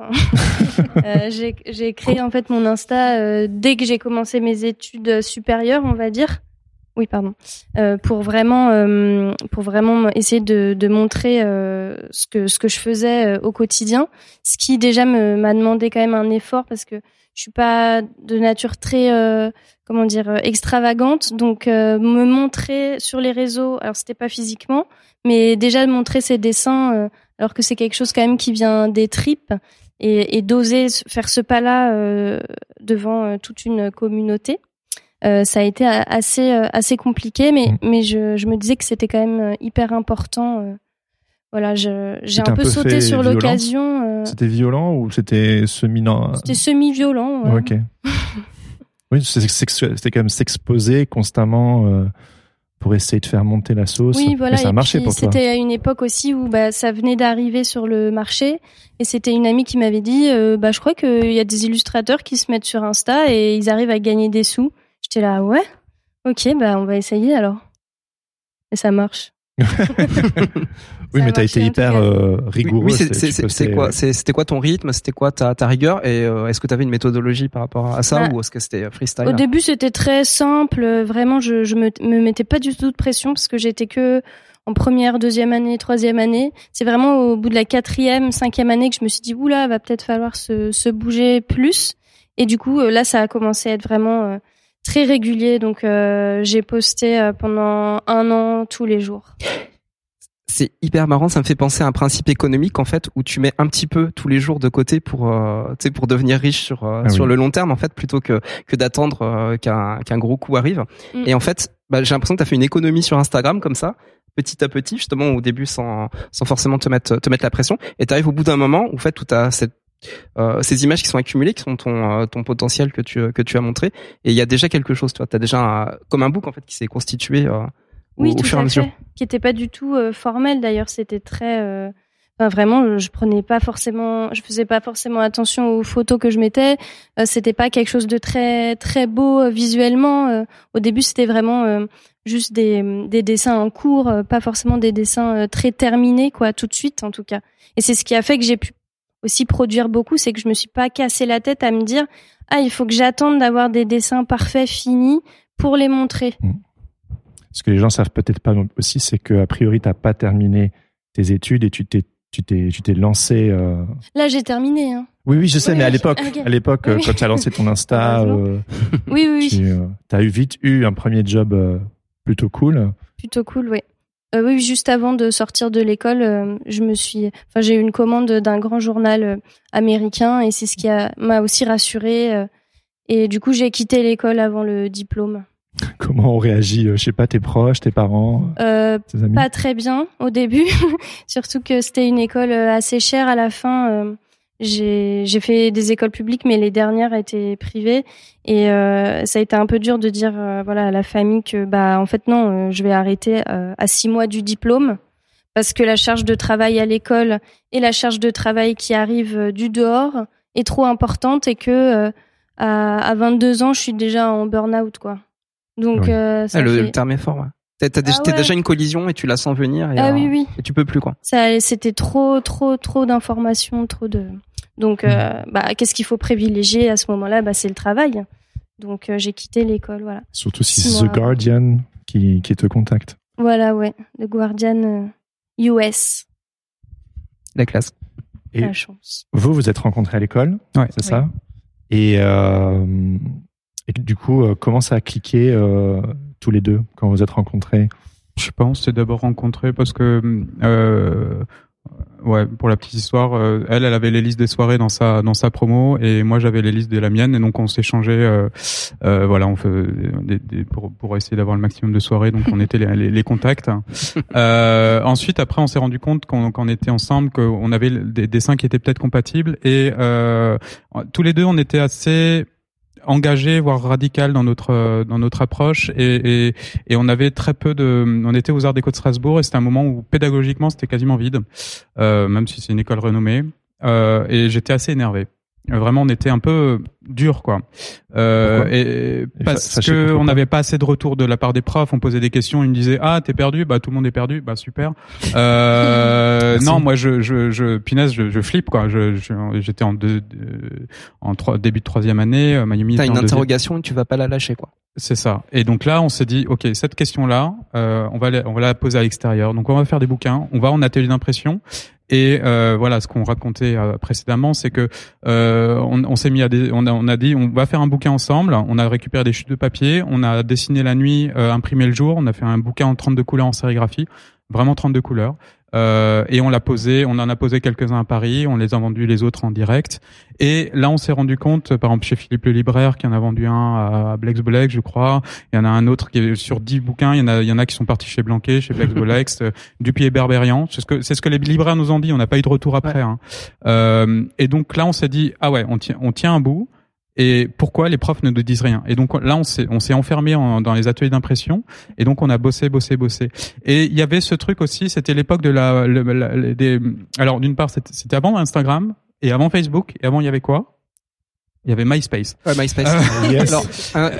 J'ai créé en fait mon Insta dès que j'ai commencé mes études supérieures, on va dire. Oui, pardon. Pour vraiment essayer de montrer ce que je faisais au quotidien, ce qui déjà m'a demandé quand même un effort parce que je suis pas de nature très extravagante, donc me montrer sur les réseaux, alors c'était pas physiquement, mais déjà montrer ses dessins alors que c'est quelque chose quand même qui vient des tripes et d'oser faire ce pas-là devant toute une communauté. Ça a été assez compliqué, mais je me disais que c'était quand même hyper important. Voilà, j'ai un peu sauté sur l'occasion. C'était violent ou c'était C'était semi-violent. Ouais. Ok. Oui, c'était quand même s'exposer constamment pour essayer de faire monter la sauce. Oui, voilà. Mais ça a marché pour toi. C'était à une époque aussi où ça venait d'arriver sur le marché et c'était une amie qui m'avait dit je crois qu'il y a des illustrateurs qui se mettent sur Insta et ils arrivent à gagner des sous. J'étais là, ouais, ok, on va essayer alors. Et ça marche. Oui, mais t'as été hyper rigoureux. Oui, c'était quoi ton rythme, c'était quoi ta rigueur, et est-ce que t'avais une méthodologie par rapport à ça, ou est-ce que c'était freestyle? Au début, c'était très simple. Vraiment, je me mettais pas du tout de pression parce que j'étais que en première, deuxième année, troisième année. C'est vraiment au bout de la 4e, 5e année que je me suis dit, oula, va peut-être falloir se bouger plus. Et du coup, là, ça a commencé à être vraiment très régulier. Donc, j'ai posté pendant 1 an tous les jours. C'est hyper marrant, ça me fait penser à un principe économique en fait où tu mets un petit peu tous les jours de côté pour devenir riche sur le long terme en fait, plutôt que d'attendre qu'un gros coup arrive. Et en fait, j'ai l'impression que tu as fait une économie sur Instagram comme ça, petit à petit, justement au début sans forcément te mettre la pression, et tu arrives au bout d'un moment où en fait tout à ces images qui sont accumulées, qui sont ton potentiel que tu as montré, et il y a déjà quelque chose, tu vois, t'as déjà comme un book en fait qui s'est constitué. Oui, au fur et à mesure. Qui était pas du tout formel d'ailleurs, c'était très Enfin, vraiment, je faisais pas forcément attention aux photos que je mettais. C'était pas quelque chose de très très beau visuellement. Au début, c'était vraiment juste des dessins en cours, pas forcément des dessins très terminés, quoi, tout de suite en tout cas. Et c'est ce qui a fait que j'ai pu aussi produire beaucoup, c'est que je me suis pas cassé la tête à me dire il faut que j'attende d'avoir des dessins parfaits, finis pour les montrer. Ce que les gens savent peut-être pas aussi, c'est que a priori t'as pas terminé tes études et tu t'es lancé. Là, j'ai terminé. Hein. Oui, je sais, mais à l'époque, oui. quand tu as lancé ton Insta, oui. tu as vite eu un premier job plutôt cool. Plutôt cool, oui. Oui, juste avant de sortir de l'école, j'ai eu une commande d'un grand journal américain et c'est ce qui m'a aussi rassurée. Et du coup, j'ai quitté l'école avant le diplôme. Comment on réagit, je sais pas, tes proches, tes parents, tes amis? Pas très bien au début, surtout que c'était une école assez chère à la fin. J'ai fait des écoles publiques, mais les dernières étaient privées et ça a été un peu dur de dire à la famille que en fait non, je vais arrêter à 6 mois du diplôme parce que la charge de travail à l'école et la charge de travail qui arrive du dehors est trop importante et que à 22 ans, je suis déjà en burn-out quoi. Donc le terme est fort. Ouais. T'as déjà une collision et tu la sens venir et, oui. Et tu peux plus quoi. C'était trop d'informations, trop de. Donc qu'est-ce qu'il faut privilégier à ce moment-là ? C'est le travail. Donc j'ai quitté l'école, voilà. Surtout si c'est The Guardian qui te contacte. Voilà, ouais, The Guardian US. La classe. Et la chance. Vous êtes rencontrés à l'école, c'est ça ? Et du coup, comment ça a cliqué tous les deux quand vous êtes rencontrés ? Je pense c'est d'abord rencontré parce que pour la petite histoire, elle avait les listes des soirées dans sa promo et moi j'avais les listes de la mienne et donc on s'échangeait on fait pour essayer d'avoir le maximum de soirées, donc on était les contacts. Ensuite après on s'est rendu compte qu'on était ensemble, qu'on avait des dessins qui étaient peut-être compatibles et tous les deux on était assez engagé, voire radical dans notre approche et on avait très peu on était aux Arts Déco de Strasbourg et c'était un moment où pédagogiquement c'était quasiment vide, même si c'est une école renommée, et j'étais assez énervé. Vraiment, on était un peu dur, quoi. Parce que on n'avait pas assez de retour de la part des profs. On posait des questions, ils me disaient t'es perdu, tout le monde est perdu, super. Non, moi je flippe, quoi. J'étais en début de 3e année. Mayumi. T'as une interrogation et tu vas pas la lâcher, quoi. C'est ça. Et donc là, on s'est dit, ok, cette question-là, on va la poser à l'extérieur. Donc on va faire des bouquins, on va en atelier d'impression. Et ce qu'on racontait précédemment, c'est que on s'est mis on a dit on va faire un bouquin ensemble. On a récupéré des chutes de papier, on a dessiné la nuit, imprimé le jour. On a fait un bouquin en 32 couleurs en sérigraphie, vraiment 32 couleurs. Et on en a posé quelques-uns à Paris, on les a vendus les autres en direct. Et là, on s'est rendu compte, par exemple, chez Philippe le libraire, qui en a vendu un à Blex Bolex, je crois. Il y en a un autre qui est sur 10 bouquins. Il y en a qui sont partis chez Blanquet, chez Blex Bolex, Dupuis et Berberian. C'est ce que les libraires nous ont dit. On n'a pas eu de retour après. Et donc là, on s'est dit, on tient un bout. Et pourquoi les profs ne nous disent rien? Et donc là, on s'est enfermé dans les ateliers d'impression. Et donc on a bossé. Et il y avait ce truc aussi. C'était l'époque de alors d'une part, c'était avant Instagram et avant Facebook. Et avant, il y avait quoi? Il y avait MySpace. Ouais, MySpace. Yes. Alors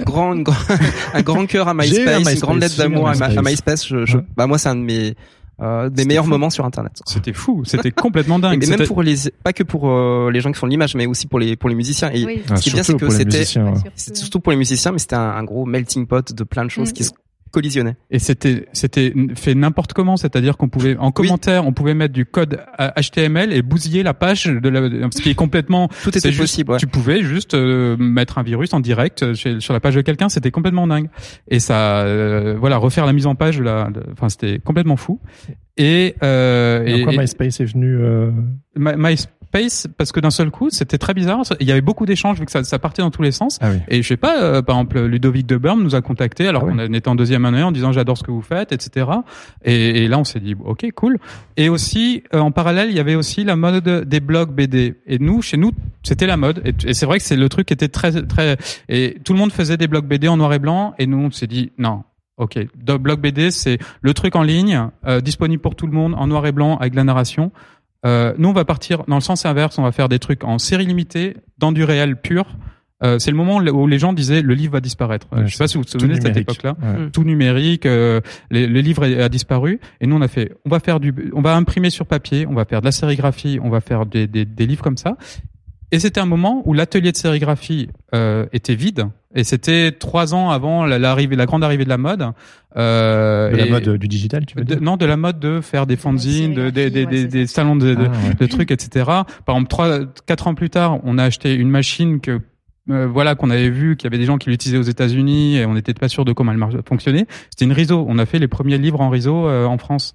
un grand cœur à MySpace, une grande lettre d'amour à MySpace. Moi, c'est un de mes des meilleurs moments sur Internet. C'était fou, c'était complètement dingue. Et même pas que pour les gens qui font de l'image, mais aussi pour les musiciens. Et ce qui est bien, c'est que c'était surtout pour les musiciens, mais c'était un gros melting pot de plein de choses qui se collisionnaient. Et c'était fait n'importe comment, c'est-à-dire qu'on pouvait en commentaire, on pouvait mettre du code HTML et bousiller la page ce qui est complètement tout était possible. Tu pouvais juste mettre un virus en direct sur la page de quelqu'un, c'était complètement dingue. Et ça refaire la mise en page c'était complètement fou. Et pourquoi MySpace est venu MySpace, parce que d'un seul coup, c'était très bizarre. Il y avait beaucoup d'échanges vu que ça partait dans tous les sens. Ah oui. Et je sais pas, par exemple, Ludovic de Burm nous a contacté alors qu'on était en 2e année en disant j'adore ce que vous faites, etc. Et là, on s'est dit ok, cool. Et aussi, en parallèle, il y avait aussi la mode des blogs BD. Et chez nous, c'était la mode. Et c'est vrai que c'est le truc qui était très, très. Et tout le monde faisait des blogs BD en noir et blanc. Et nous, on s'est dit non. Ok, blog BD, c'est le truc en ligne, disponible pour tout le monde, en noir et blanc, avec de la narration. Nous, on va partir dans le sens inverse. On va faire des trucs en série limitée, dans du réel pur. C'est le moment où les gens disaient le livre va disparaître. Je sais pas si vous vous souvenez de cette époque-là. Ouais. Tout numérique, le livre a disparu. Et nous, on va imprimer sur papier, on va faire de la sérigraphie, on va faire des livres comme ça. Et c'était un moment où l'atelier de sérigraphie était vide. Et c'était 3 ans avant la grande arrivée de la mode. La mode du digital, tu veux dire? Non, de la mode de faire des fanzines, des salons de trucs, etc. Par exemple, 4 ans plus tard, on a acheté une machine qu'on avait vu, qu'il y avait des gens qui l'utilisaient aux États-Unis et on n'était pas sûr de comment elle fonctionnait. C'était une riso. On a fait les premiers livres en riso en France.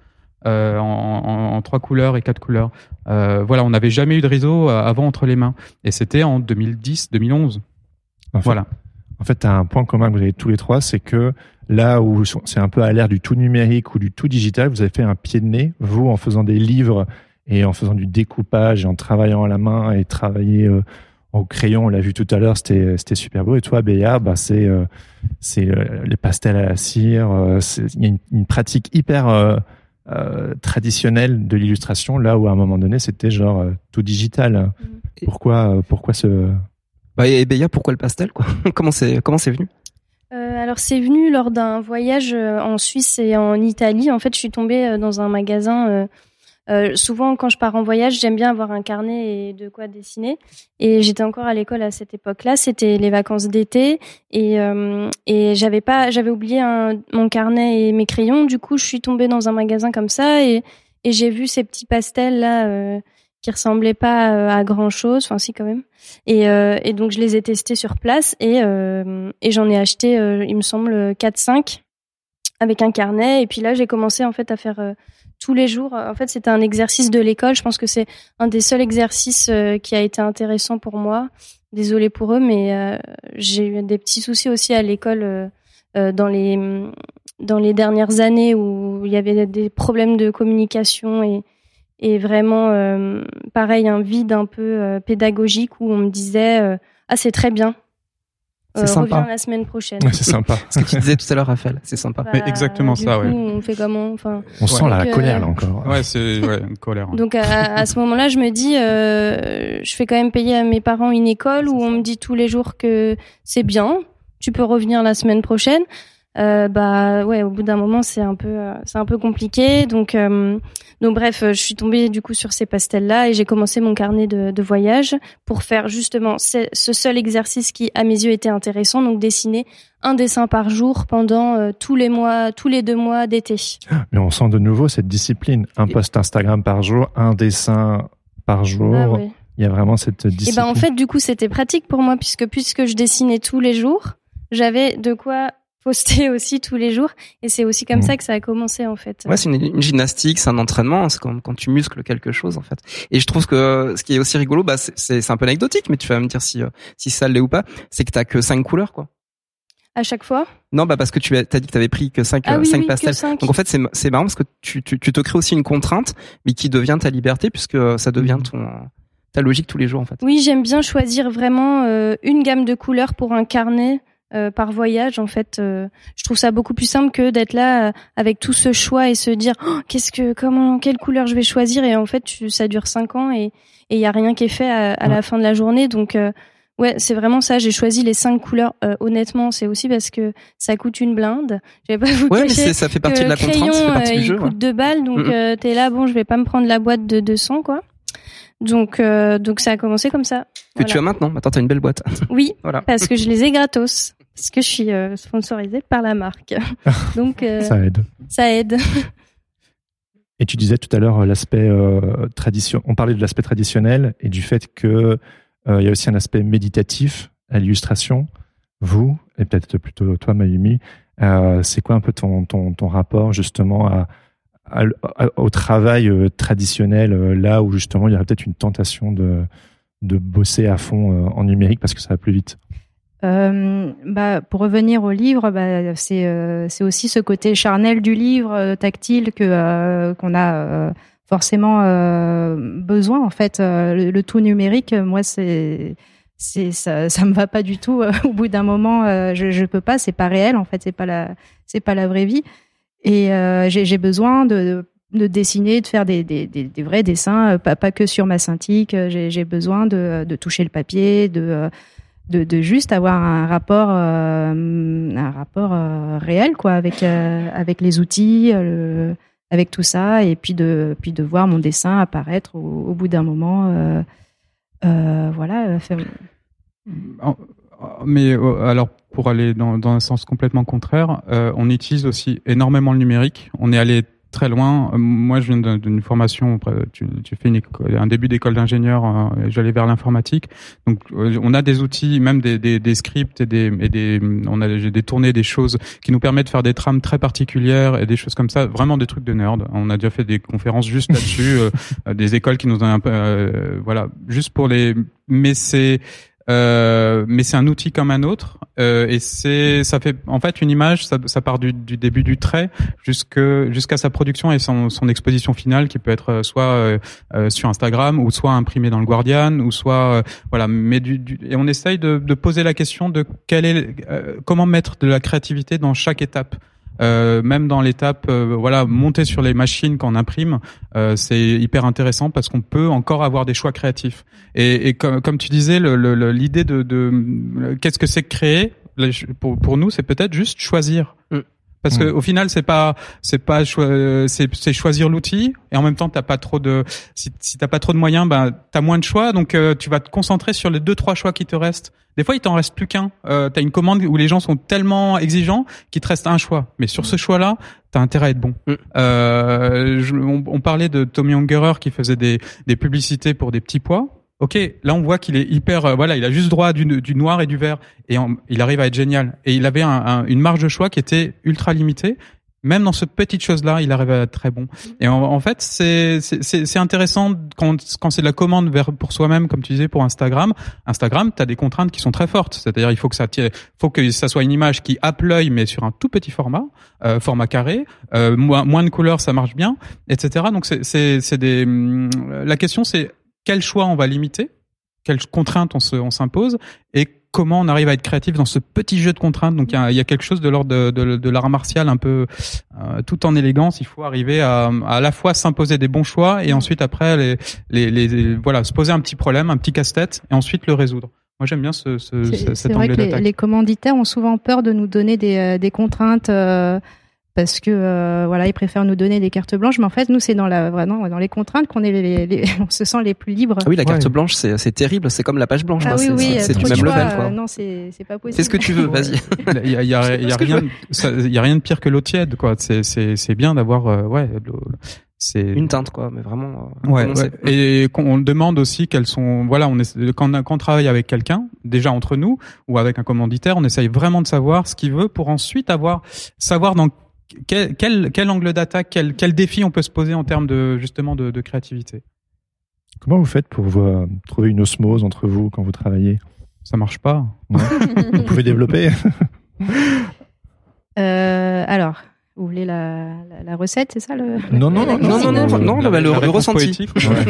En 3 couleurs et 4 couleurs. On n'avait jamais eu de riso avant entre les mains. Et c'était en 2010-2011. Voilà. En fait, tu as un point commun que vous avez tous les trois, c'est que là où c'est un peu à l'ère du tout numérique ou du tout digital, vous avez fait un pied de nez, vous, en faisant des livres et en faisant du découpage et en travaillant à la main et travailler au crayon, on l'a vu tout à l'heure, c'était super beau. Et toi, Béa, c'est les pastels à la cire. Il y a une pratique hyper traditionnelle de l'illustration, là où à un moment donné c'était genre tout digital. Pourquoi ce et Béa, pourquoi le pastel, quoi? Comment c'est venu? Alors c'est venu lors d'un voyage en Suisse et en Italie. En fait, je suis tombée dans un magasin. Souvent, quand je pars en voyage, j'aime bien avoir un carnet et de quoi dessiner. Et j'étais encore à l'école à cette époque-là. C'était les vacances d'été et j'avais oublié mon carnet et mes crayons. Du coup, je suis tombée dans un magasin comme ça et j'ai vu ces petits pastels là qui ressemblaient pas à grand chose. Enfin, si quand même. Et donc je les ai testés sur place et j'en ai acheté, il me semble 4-5 avec un carnet. Et puis là, j'ai commencé en fait à faire tous les jours. En fait, c'était un exercice de l'école. Je pense que c'est un des seuls exercices qui a été intéressant pour moi. Désolée pour eux, mais j'ai eu des petits soucis aussi à l'école dans les dernières années où il y avait des problèmes de communication et vraiment, pareil, un vide un peu pédagogique où on me disait c'est très bien. C'est sympa. Reviens la semaine prochaine. Ouais, c'est sympa. Ce que tu disais tout à l'heure, Raphaël, c'est sympa. Mais exactement ça, du coup, ouais. On fait comment, on sent la colère là encore. Ouais, c'est une colère. Donc à ce moment-là, je me dis, je fais quand même payer à mes parents une école où on me dit tous les jours que c'est bien, tu peux revenir la semaine prochaine. Au bout d'un moment, c'est un peu compliqué. Donc bref, je suis tombée du coup sur ces pastels-là et j'ai commencé mon carnet de voyage pour faire justement ce seul exercice qui, à mes yeux, était intéressant. Donc dessiner un dessin par jour pendant tous les 2 mois d'été. Mais on sent de nouveau cette discipline. Un post Instagram par jour, un dessin par jour. Ah, ouais. Il y a vraiment cette discipline. Et en fait, du coup, c'était pratique pour moi puisque je dessinais tous les jours, j'avais de quoi poster aussi tous les jours et c'est aussi comme ça que ça a commencé en fait. Ouais, c'est une gymnastique, c'est un entraînement, c'est comme quand tu muscles quelque chose en fait. Et je trouve que ce qui est aussi rigolo, c'est un peu anecdotique, mais tu vas me dire si ça l'est ou pas, c'est que t'as que 5 couleurs quoi. À chaque fois? Non, parce que t'as dit que t'avais pris que 5 pastels. Que 5. Donc en fait c'est marrant parce que tu te crées aussi une contrainte, mais qui devient ta liberté puisque ça devient ta logique tous les jours en fait. Oui, j'aime bien choisir vraiment une gamme de couleurs pour un carnet. Par voyage en fait, je trouve ça beaucoup plus simple que d'être là avec tout ce choix et se dire quelle couleur je vais choisir et en fait ça dure 5 ans et il y a rien qui est fait à la fin de la journée. Donc c'est vraiment ça, j'ai choisi les 5 couleurs. Honnêtement, c'est aussi parce que ça coûte une blinde. Je vais pas vous cacher mais ça fait partie de la crayon, contrainte, ça fait partie du jeu. Il coûte 2 balles donc t'es là je vais pas me prendre la boîte de 200 quoi. Donc ça a commencé comme ça. Que tu as maintenant. Attends, t'as une belle boîte. Oui, voilà. Parce que je les ai gratos. Parce que je suis sponsorisée par la marque. Donc ça aide. Et tu disais tout à l'heure l'aspect on parlait de l'aspect traditionnel et du fait que il y a aussi un aspect méditatif à l'illustration. Vous et peut-être plutôt toi Mayumi, c'est quoi un peu ton rapport justement au travail traditionnel, là où justement il y aurait peut-être une tentation de bosser à fond en numérique parce que ça va plus vite? Pour revenir au livre, c'est aussi ce côté charnel du livre, tactile qu'on a forcément besoin en fait. Le tout numérique, moi ça me va pas du tout. Au bout d'un moment, je peux pas, c'est pas réel en fait, c'est pas la vraie vie. Et j'ai besoin dessiner, de faire des vrais dessins, pas que sur ma Cintiq. J'ai besoin de toucher le papier, de juste avoir un rapport réel, quoi, avec les outils, avec tout ça, et puis de voir mon dessin apparaître au bout d'un moment. Voilà. Mais alors, pour aller dans un sens complètement contraire, on utilise aussi énormément le numérique. On est allé très loin. Moi, je viens d'une formation. Tu fais un début d'école d'ingénieur. J'allais vers l'informatique. Donc, on a des outils, même des scripts j'ai détourné des choses qui nous permettent de faire des trames très particulières et des choses comme ça. Vraiment des trucs de nerd. On a déjà fait des conférences juste là-dessus. Des écoles qui nous ont un peu, voilà, juste pour les. Mais c'est un outil comme un autre, et ça fait en fait une image, ça part du début du trait jusqu'à sa production et son exposition finale, qui peut être soit sur Instagram, ou soit imprimé dans le Guardian, ou soit voilà. Mais et on essaye de poser la question de comment mettre de la créativité dans chaque étape. Même dans l'étape voilà, monter sur les machines quand on imprime, c'est hyper intéressant parce qu'on peut encore avoir des choix créatifs. Et comme tu disais, l'idée de qu'est-ce que c'est que créer, pour nous, c'est peut-être juste choisir. Parce que au final, c'est choisir l'outil, et en même temps, si t'as pas trop de moyens, t'as moins de choix, donc tu vas te concentrer sur les 2-3 choix qui te restent. Des fois, il t'en reste plus qu'un. T'as une commande où les gens sont tellement exigeants qu'il te reste un choix. Mais sur ce choix-là, t'as intérêt à être bon. On parlait de Tommy Ungerer qui faisait des publicités pour des petits pois. Ok, là on voit qu'il est hyper, voilà, il a juste droit du noir et du vert, et il arrive à être génial. Et il avait une marge de choix qui était ultra limitée. Même dans cette petite chose-là, il arrive à être très bon. Et en fait, c'est intéressant quand c'est de la commande pour soi-même, comme tu disais pour Instagram. Instagram, t'as des contraintes qui sont très fortes. C'est-à-dire, il faut que ça soit une image qui happe l'œil, mais sur un tout petit format carré, moins de couleurs, ça marche bien, etc. Donc la question c'est quel choix on va limiter, quelles contraintes on s'impose, et comment on arrive à être créatif dans ce petit jeu de contraintes. Donc il y a quelque chose de l'ordre de l'art martial, un peu tout en élégance. Il faut arriver à la fois s'imposer des bons choix, et ensuite après voilà, se poser un petit problème, un petit casse-tête, et ensuite le résoudre. Moi j'aime bien cet angle d'attaque. Les commanditaires ont souvent peur de nous donner des contraintes. Parce que voilà, ils préfèrent nous donner des cartes blanches, mais en fait nous c'est dans les contraintes qu'on est on se sent les plus libres. Ah oui, la carte blanche c'est terrible, c'est comme la page blanche. Ah c'est du même level, quoi. Non, c'est pas possible. Fais ce que tu veux, vas-y. Il y a rien de pire que l'eau tiède, quoi. C'est bien d'avoir c'est une teinte, quoi, mais vraiment. Ouais. Et on demande aussi quelles sont, voilà, quand on travaille avec quelqu'un, déjà entre nous ou avec un commanditaire, on essaye vraiment de savoir ce qu'il veut pour ensuite savoir dans quel angle d'attaque, quel défi on peut se poser en termes justement de créativité. Comment vous faites pour trouver une osmose entre vous quand vous travaillez? Ça marche pas. Ouais. Vous pouvez développer. Alors, vous voulez la recette, c'est ça le... Non, le ressenti.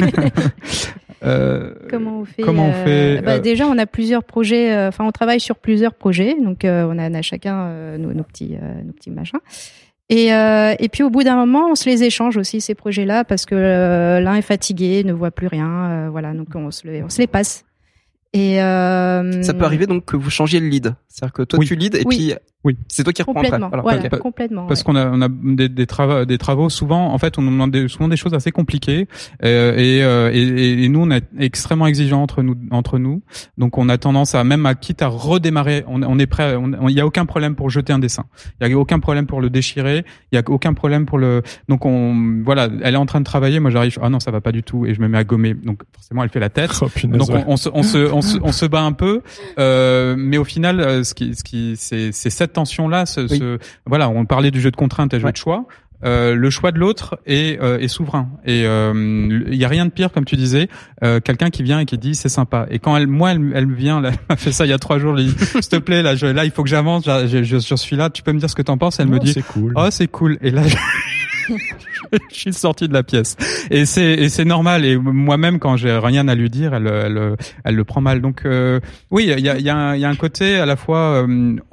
Comment on fait déjà, on a plusieurs projets. On travaille sur plusieurs projets, donc on a chacun nos petits machins. Et puis au bout d'un moment, on se les échange aussi, ces projets-là, parce que l'un est fatigué, ne voit plus rien, voilà, donc on se les passe. Et ça peut arriver donc que vous changiez le lead, c'est-à-dire que toi tu lead et puis c'est toi qui reprends après. Voilà, complètement. Parce qu'on a des travaux souvent, en fait, on nous demande souvent des choses assez compliquées, et nous on est extrêmement exigeants entre nous, donc on a tendance à quitte à redémarrer, on est prêt, il y a aucun problème pour jeter un dessin, il y a aucun problème pour le déchirer, il y a aucun problème donc voilà, elle est en train de travailler, moi j'arrive, ah non ça va pas du tout, et je me mets à gommer, donc forcément elle fait la tête, donc on se bat un peu, mais au final c'est cette tension-là, voilà, on parlait du jeu de contraintes et jeu de choix. Le choix de l'autre est souverain. Et il y a rien de pire, comme tu disais, quelqu'un qui vient et qui dit c'est sympa. Et quand elle vient, elle m'a fait ça il y a 3 jours. Elle dit s'il te plaît, là il faut que j'avance. Je suis là. Tu peux me dire ce que t'en penses? Elle me dit c'est cool. Oh c'est cool. Et là Je suis sorti de la pièce. Et c'est normal. Et moi-même, quand j'ai rien à lui dire, elle le prend mal. Donc, oui, il y a un côté, à la fois,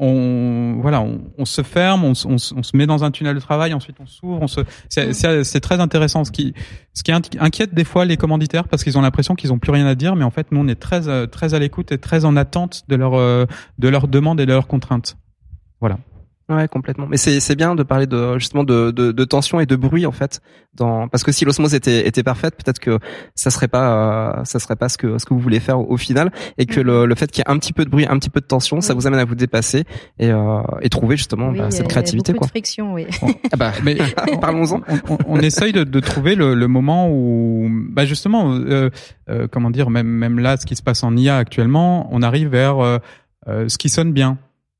on se ferme, on se met dans un tunnel de travail, ensuite on s'ouvre, c'est très intéressant. Ce qui inquiète des fois les commanditaires, parce qu'ils ont l'impression qu'ils ont plus rien à dire, mais en fait, nous, on est très à l'écoute et très en attente de leurs demandes et de leurs contraintes. Voilà. Ouais, complètement. Mais c'est bien de parler justement de tension et de bruit, en fait, parce que si l'osmose était parfaite, peut-être que ça serait pas ce que vous voulez faire au final, et que le fait qu'il y ait un petit peu de bruit, un petit peu de tension, ça vous amène à vous dépasser et trouver justement cette créativité, beaucoup quoi. De friction, oui. Mais parlons-en. On essaye de trouver le moment où, justement, comment dire, même là, ce qui se passe en IA actuellement, on arrive vers ce qui sonne bien.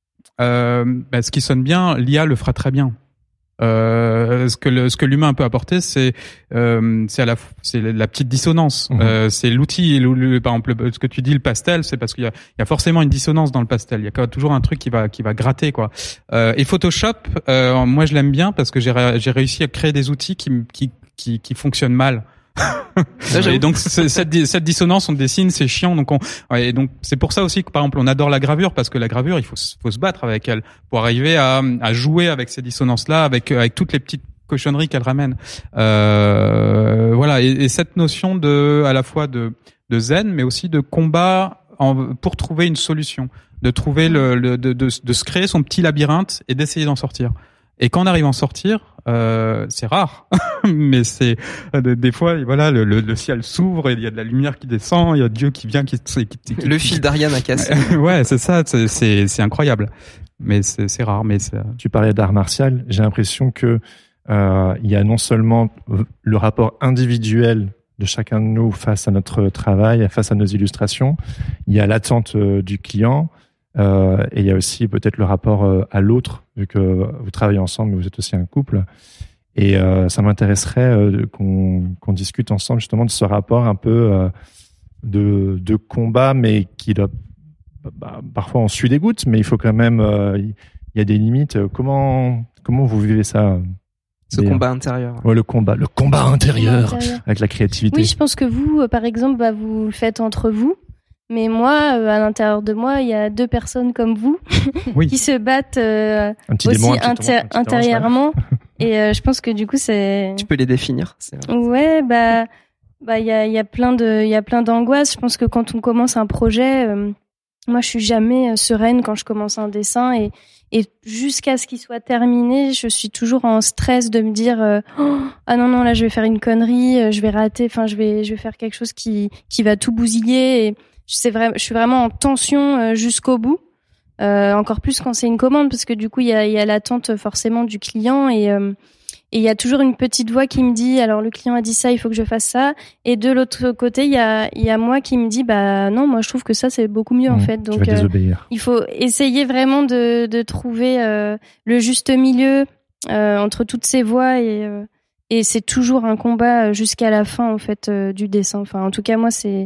Ce qui sonne bien, l'IA le fera très bien. Ce que l'humain peut apporter, c'est la petite dissonance. C'est l'outil. Par exemple, ce que tu dis, le pastel, c'est parce qu'il y a forcément une dissonance dans le pastel. Il y a toujours un truc qui va gratter, quoi. Et Photoshop, moi je l'aime bien parce que j'ai réussi à créer des outils qui fonctionnent mal. Et donc cette dissonance, on dessine, c'est chiant. Donc et donc c'est pour ça aussi que par exemple on adore la gravure, parce que la gravure, il faut se battre avec elle pour arriver à jouer avec ces dissonances là, avec toutes les petites cochonneries qu'elle ramène. Voilà. Et cette notion à la fois de zen, mais aussi de combat pour trouver une solution, de trouver de se créer son petit labyrinthe et d'essayer d'en sortir. Et quand on arrive à en sortir, c'est rare, mais c'est des fois, voilà, le ciel s'ouvre, il y a de la lumière qui descend, il y a Dieu qui vient, le fil d'Ariane a cassé. Ouais, c'est ça, c'est incroyable, mais c'est rare. Mais tu parlais d'art martial, j'ai l'impression que il y a non seulement le rapport individuel de chacun de nous face à notre travail, face à nos illustrations, il y a l'attente du client. Et il y a aussi peut-être le rapport à l'autre, vu que vous travaillez ensemble, mais vous êtes aussi un couple. Et ça m'intéresserait qu'on discute ensemble justement de ce rapport un peu de combat, mais qui doit parfois on suit des gouttes, mais il faut quand même, il y a des limites. Comment vous vivez ça? Ce combat intérieur. Ouais, le combat intérieur avec la créativité. Oui, je pense que vous, par exemple, vous le faites entre vous. Mais moi, à l'intérieur de moi, il y a deux personnes comme vous qui se battent aussi intérieurement. Et je pense que du coup, c'est. Tu peux les définir. Ouais, il y a plein d'angoisses. Je pense que quand on commence un projet, moi, je suis jamais sereine quand je commence un dessin et jusqu'à ce qu'il soit terminé, je suis toujours en stress de me dire ah non là, je vais faire une connerie, je vais rater. Enfin, je vais faire quelque chose qui va tout bousiller. Et je suis vraiment en tension jusqu'au bout, encore plus quand c'est une commande, parce que du coup il y a l'attente forcément du client et il y a toujours une petite voix qui me dit alors le client a dit ça, il faut que je fasse ça, et de l'autre côté il y a moi qui me dit non, moi je trouve que ça c'est beaucoup mieux en fait. Donc il faut essayer vraiment de trouver le juste milieu entre toutes ces voix et c'est toujours un combat jusqu'à la fin en fait du dessin. Enfin en tout cas moi c'est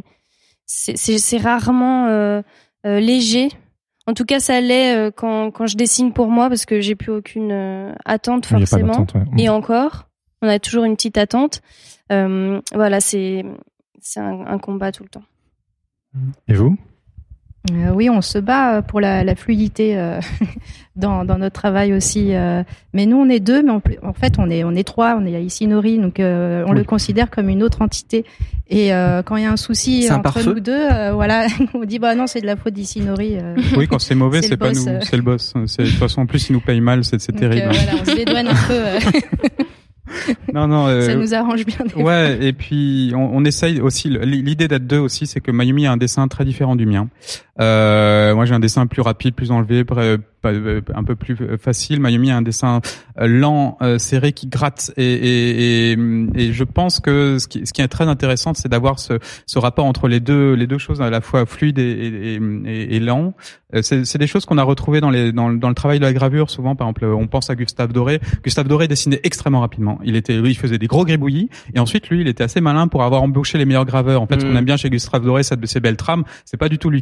rarement léger. En tout cas, ça l'est quand je dessine pour moi, parce que j'ai plus aucune attente forcément. Ouais. Et encore, on a toujours une petite attente. Voilà, c'est un combat tout le temps. Et vous ? Oui, on se bat pour la fluidité dans notre travail aussi. Mais nous, on est deux, mais en fait, on est trois. On est à Isinori, donc on le considère comme une autre entité. Et quand il y a un souci entre nous deux, voilà, on dit non, c'est de la faute d'Isinori. Oui, quand c'est mauvais, c'est pas nous, c'est le boss. De toute façon, en plus, il nous paye mal, c'est terrible. Voilà, on se dédouane un peu. Non, ça nous arrange bien. Ouais, et puis on essaye aussi. L'idée d'être deux aussi, c'est que Mayumi a un dessin très différent du mien. Moi, j'ai un dessin plus rapide, plus enlevé, un peu plus facile. Mayumi a un dessin lent, serré, qui gratte. Et je pense que ce qui est très intéressant, c'est d'avoir ce rapport entre les deux choses, à la fois fluide et lent. C'est des choses qu'on a retrouvées dans le travail de la gravure. Souvent, par exemple, on pense à Gustave Doré. Gustave Doré dessinait extrêmement rapidement. Il faisait des gros gribouillis. Et ensuite, lui, il était assez malin pour avoir embauché les meilleurs graveurs. En fait, ce qu'on aime bien chez Gustave Doré, c'est ces belles trames. C'est pas du tout lui qui les faisait.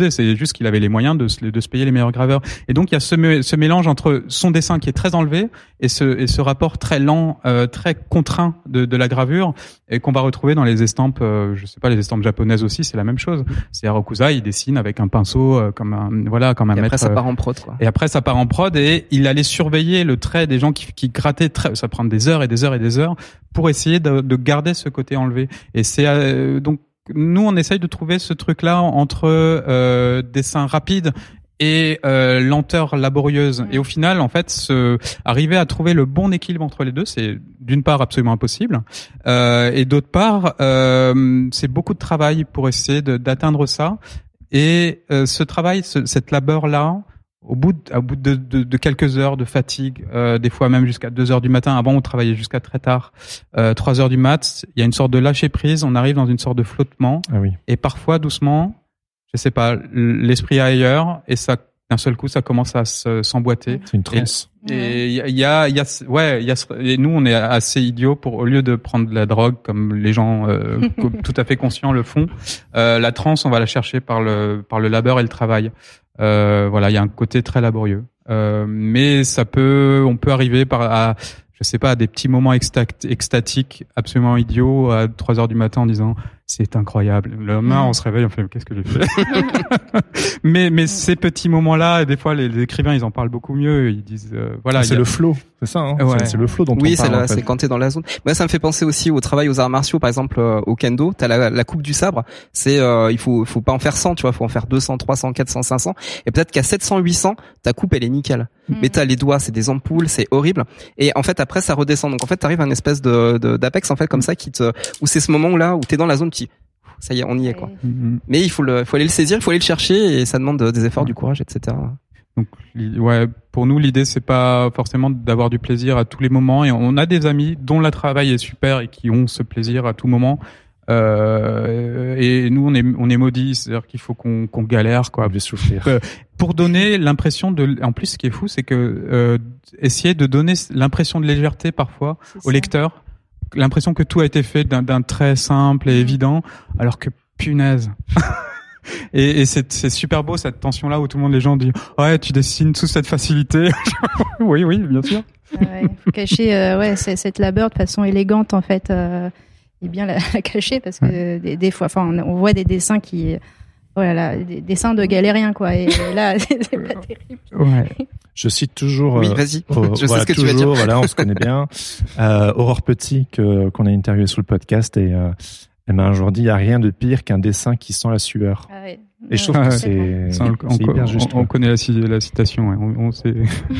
faisait. C'est juste qu'il avait les moyens de se payer les meilleurs graveurs. Et donc il y a ce mélange entre son dessin qui est très enlevé et ce rapport très lent, très contraint de la gravure, et qu'on va retrouver dans les estampes, je sais pas, les estampes japonaises aussi, c'est la même chose. C'est Okusa, il dessine avec un pinceau comme un maître. Après ça part en prod, quoi. Et après ça part en prod, et il allait surveiller le trait des gens qui grattaient ça prend des heures et des heures et des heures pour essayer de garder ce côté enlevé. Et c'est donc nous on essaye de trouver ce truc là entre dessin rapide et lenteur laborieuse. Et au final, en fait, arriver à trouver le bon équilibre entre les deux, c'est d'une part absolument impossible, et d'autre part, c'est beaucoup de travail pour essayer d'atteindre ça. Et ce travail, cette labeur-là, au bout de quelques heures de fatigue, des fois même jusqu'à 2 heures du matin. Avant, on travaillait jusqu'à très tard, 3 heures du mat. Il y a une sorte de lâcher prise. On arrive dans une sorte de flottement. Ah oui. Et parfois, doucement, je sais pas, l'esprit est ailleurs, et ça, d'un seul coup, ça commence à s'emboîter. C'est une transe. Et et nous, on est assez idiots pour, au lieu de prendre de la drogue comme les gens tout à fait conscients le font, la transe, on va la chercher par le labeur et le travail. Voilà, il y a un côté très laborieux. Mais on peut arriver je sais pas, à des petits moments extatiques absolument idiots à 3 heures du matin en disant c'est incroyable. Le lendemain, on se réveille, on fait qu'est-ce que j'ai fait? mais ces petits moments-là, des fois les écrivains, ils en parlent beaucoup mieux. Ils disent voilà. C'est le flow, c'est ça. Hein, ouais. C'est le flow dont on parle. Oui, c'est quand t'es dans la zone. Moi, ça me fait penser aussi au travail aux arts martiaux, par exemple au kendo. T'as la coupe du sabre. C'est il faut pas en faire 100, tu vois. Faut en faire 200, 300, 400, 500. Et peut-être qu'à 700, 800, ta coupe elle est nickel. Mais t'as les doigts, c'est des ampoules, c'est horrible. Et en fait après ça redescend. Donc en fait t'arrives à une espèce d'apex en fait comme ça où c'est ce moment là où t'es dans la zone qui ça y est, on y est quoi. Mais il faut aller le saisir, il faut aller le chercher, et ça demande des efforts, du courage, etc. Donc pour nous l'idée c'est pas forcément d'avoir du plaisir à tous les moments, et on a des amis dont le travail est super et qui ont ce plaisir à tout moment. Et nous on est maudits, c'est-à-dire qu'il faut qu'on galère quoi, pour donner l'impression en plus ce qui est fou c'est que essayer de donner l'impression de légèreté parfois au lecteur, l'impression que tout a été fait d'un trait simple et évident, alors que punaise. Et c'est super beau cette tension là où tout le monde, les gens disent ouais tu dessines sous cette facilité. oui bien sûr. Ouais, faut cacher cette labeur de façon élégante en fait, et bien la cacher, parce que des fois, enfin on voit des dessins qui des dessins de galériens quoi, et là c'est pas terrible. Ouais. Je cite toujours. Oui, vas-y. Je sais ce que toujours, tu vas dire. Voilà, on se connaît bien. Aurore Petit qu'on a interviewé sur le podcast, et elle m'a un jour dit il y a rien de pire qu'un dessin qui sent la sueur. Ah ouais. Et je trouve que c'est hyper juste. On connaît la citation. Ouais. On sait.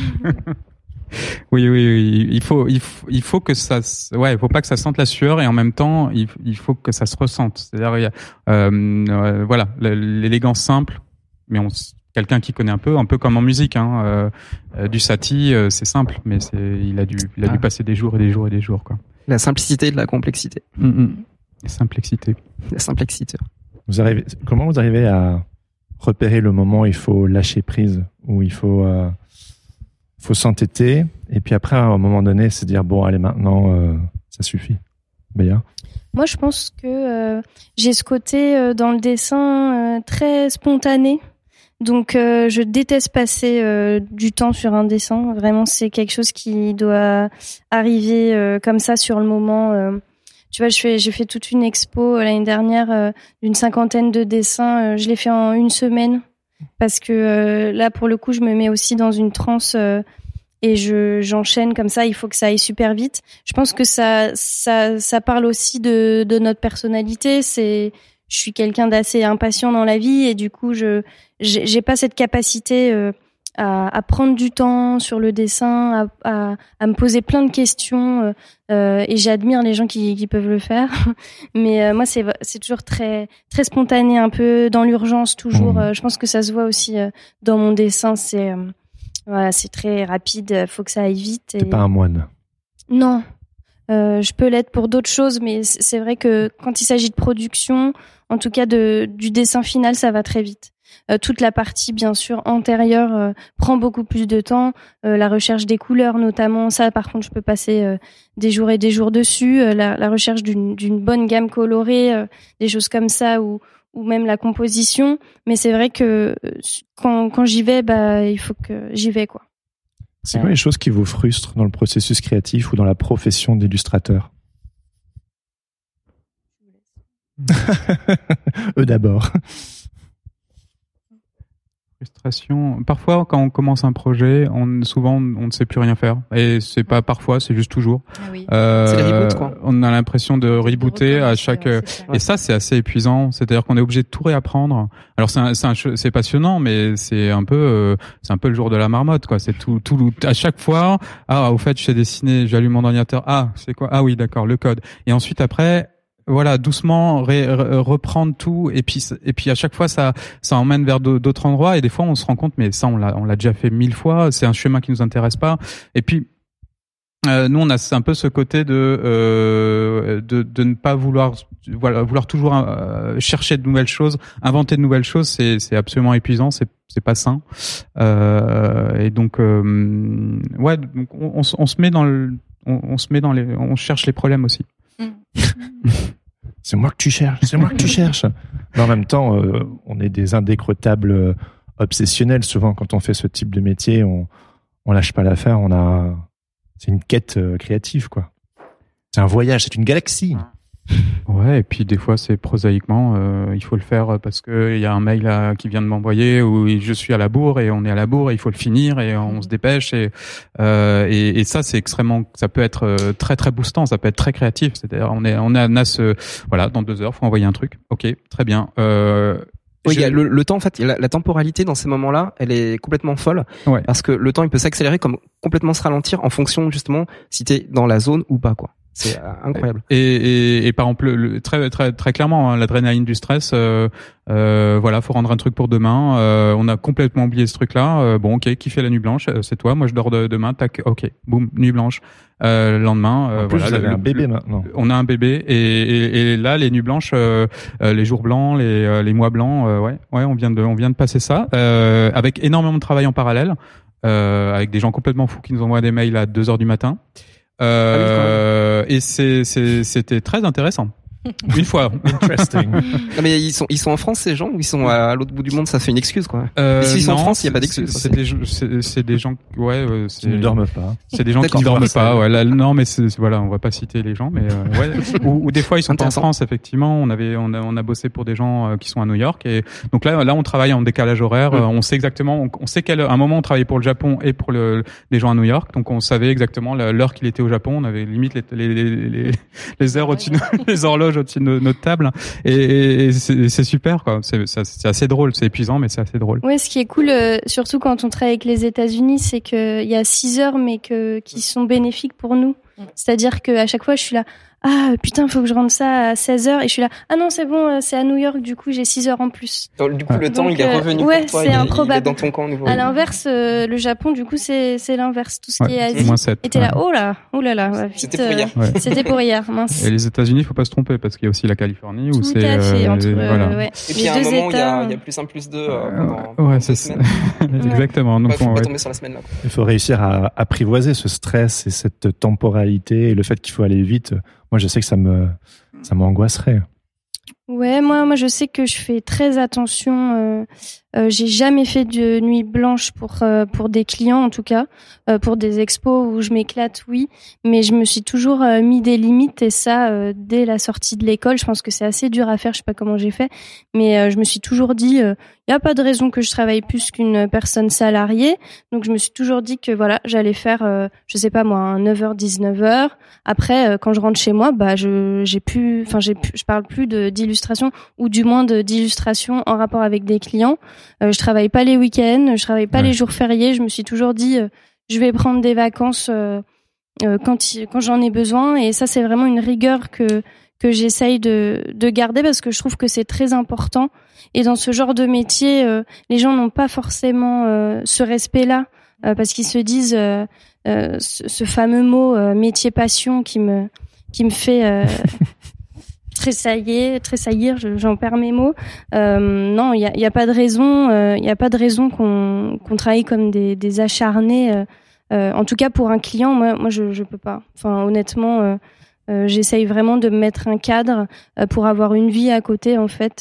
Oui. Il faut que ça. Il faut pas que ça sente la sueur, et en même temps, il faut que ça se ressente. C'est-à-dire, il y a, voilà, l'élégance simple, mais quelqu'un qui connaît un peu comme en musique, hein. Du Satie, c'est simple, mais il a dû passer des jours et des jours et des jours, quoi. La simplicité de la complexité. La simplicité. Comment vous arrivez à repérer le moment où il faut lâcher prise, où il faut s'entêter, et puis après, à un moment donné, se dire bon, allez, maintenant, ça suffit. Béa? Moi, je pense que j'ai ce côté dans le dessin très spontané. Donc, je déteste passer du temps sur un dessin. Vraiment, c'est quelque chose qui doit arriver comme ça sur le moment. Tu vois, j'ai fait toute une expo l'année dernière d'une 50aine de dessins. Je l'ai fait en 1 semaine parce que là, pour le coup, je me mets aussi dans une transe et j'enchaîne comme ça. Il faut que ça aille super vite. Je pense que ça parle aussi de notre personnalité. Je suis quelqu'un d'assez impatient dans la vie, et du coup, j'ai pas cette capacité à prendre du temps sur le dessin, à me poser plein de questions, et j'admire les gens qui peuvent le faire. Mais moi, c'est toujours très très spontané, un peu dans l'urgence toujours. Je pense que ça se voit aussi dans mon dessin. C'est très rapide. Faut que ça aille vite. T'es pas un moine. Non. Je peux l'être pour d'autres choses, mais c'est vrai que quand il s'agit de production, en tout cas du dessin final, ça va très vite. Toute la partie, bien sûr, antérieure prend beaucoup plus de temps. La recherche des couleurs, notamment, ça, par contre, je peux passer des jours et des jours dessus. La recherche d'une bonne gamme colorée, des choses comme ça, où ou même la composition. Mais c'est vrai que quand j'y vais, il faut que j'y vais, quoi. C'est quoi les choses qui vous frustrent dans le processus créatif ou dans la profession d'illustrateur? Eux d'abord. Frustration. Parfois, quand on commence un projet, souvent on ne sait plus rien faire. Et c'est pas parfois, c'est juste toujours. Ah oui. C'est les reboots, quoi. On a l'impression de rebooter à chaque. Et ça, c'est assez épuisant. C'est-à-dire qu'on est obligé de tout réapprendre. Alors c'est passionnant, mais c'est un peu le jour de la marmotte, quoi. C'est tout à chaque fois. Ah, au fait, je sais dessiner. J'allume mon ordinateur. Ah, c'est quoi? Ah oui, d'accord, le code. Et ensuite après. Voilà, doucement reprendre tout et puis à chaque fois ça emmène vers d'autres endroits et des fois on se rend compte mais ça on l'a déjà fait 1000 fois, c'est un chemin qui nous intéresse pas. Et puis nous on a un peu ce côté de ne pas vouloir toujours chercher de nouvelles choses, inventer de nouvelles choses, c'est absolument épuisant, c'est pas sain. Et donc donc on se met on cherche les problèmes aussi. C'est moi que tu cherches. Mais en même temps, on est des indécrottables obsessionnels. Souvent, quand on fait ce type de métier, on lâche pas l'affaire. C'est une quête créative, quoi. C'est un voyage, c'est une galaxie. Ouais, et puis des fois c'est prosaïquement, il faut le faire parce que il y a un mail qui vient de m'envoyer où je suis à la bourre et on est à la bourre et il faut le finir et on se dépêche et ça c'est extrêmement, ça peut être très très boostant, ça peut être très créatif. C'est-à-dire on a ce dans 2 heures faut envoyer un truc. Ok, très bien. Oui, il y a le temps en fait, la temporalité dans ces moments-là, elle est complètement folle parce que le temps il peut s'accélérer comme complètement se ralentir en fonction justement si t'es dans la zone ou pas, quoi. C'est incroyable. Et par exemple, très très très clairement, l'adrénaline du stress. Faut rendre un truc pour demain. On a complètement oublié ce truc-là. Bon, ok, qui fait la nuit blanche? C'est toi. Moi, je dors demain. Tac. Ok. Boum. Nuit blanche. Le lendemain. En plus, vous avez un bébé maintenant. On a un bébé et là, les nuits blanches, les jours blancs, les mois blancs. On vient de passer ça avec énormément de travail en parallèle, avec des gens complètement fous qui nous envoient des mails à 2h du matin. Et c'était très intéressant. Une fois. Interesting. Non, mais ils sont en France, ces gens, ou ils sont à l'autre bout du monde? Ça fait une excuse, quoi. Mais s'ils sont en France, il y a pas d'excuse. C'est des gens, qui ne dorment pas. C'est des gens qui ne dorment pas, ouais. Là, non, mais voilà, on va pas citer les gens, mais, ou des fois, ils sont pas en France, effectivement. On a bossé pour des gens qui sont à New York, et donc là, on travaille en décalage horaire. On sait exactement, on sait qu'à un moment, on travaillait pour le Japon et pour les gens à New York, donc on savait exactement l'heure qu'il était au Japon. On avait limite les heures au-dessus, les horloges au-dessus de notre table, et c'est super, quoi. C'est assez drôle, c'est épuisant, mais c'est assez drôle. Ouais, ce qui est cool, surtout quand on travaille avec les États-Unis, c'est qu'il y a 6 heures, mais qui sont bénéfiques pour nous. C'est-à-dire qu'à chaque fois, je suis là, ah putain, faut que je rende ça à 16h, et je suis là, ah non, c'est bon, c'est à New York, du coup j'ai 6 heures en plus. Donc, du coup le temps il est revenu pour toi, c'est improbable. il est dans ton camp nouveau. À l'inverse, le Japon, du coup c'est l'inverse, tout ce qui est Asie. -7. Et t'es là, oh là là, vite, c'était pour hier. C'était pour hier, mince. Et les États-Unis, faut pas se tromper parce qu'il y a aussi la Californie où c'est à fait, entre, voilà. ouais. Et puis à un moment il y a plus 1 plus 2 ouais, c'est ça. Exactement. Donc faut pas tomber sur la semaine là, quoi. Il faut réussir à apprivoiser ce stress et cette temporalité et le fait qu'il faut aller vite. Moi, je sais que ça m'angoisserait. Ouais, moi, je sais que je fais très attention. J'ai jamais fait de nuit blanche pour des clients, en tout cas, pour des expos où je m'éclate, oui. Mais je me suis toujours mis des limites, et ça, dès la sortie de l'école. Je pense que c'est assez dur à faire. Je sais pas comment j'ai fait, mais je me suis toujours dit, y a pas de raison que je travaille plus qu'une personne salariée. Donc je me suis toujours dit que voilà, j'allais faire, je sais pas moi, un 9h 19h. Après, quand je rentre chez moi, je parle plus d'illustration, ou du moins d'illustration en rapport avec des clients. Je travaille pas les week-ends, je travaille pas les jours fériés. Je me suis toujours dit, je vais prendre des vacances quand j'en ai besoin. Et ça, c'est vraiment une rigueur que j'essaye de garder, parce que je trouve que c'est très important. Et dans ce genre de métier, les gens n'ont pas forcément ce respect-là, parce qu'ils se disent ce fameux mot métier passion qui me fait tressaillir, j'en perds mes mots. Non, il y a pas de raison, qu'on travaille comme des acharnés. En tout cas pour un client, moi je peux pas. Enfin honnêtement, j'essaye vraiment de me mettre un cadre pour avoir une vie à côté en fait.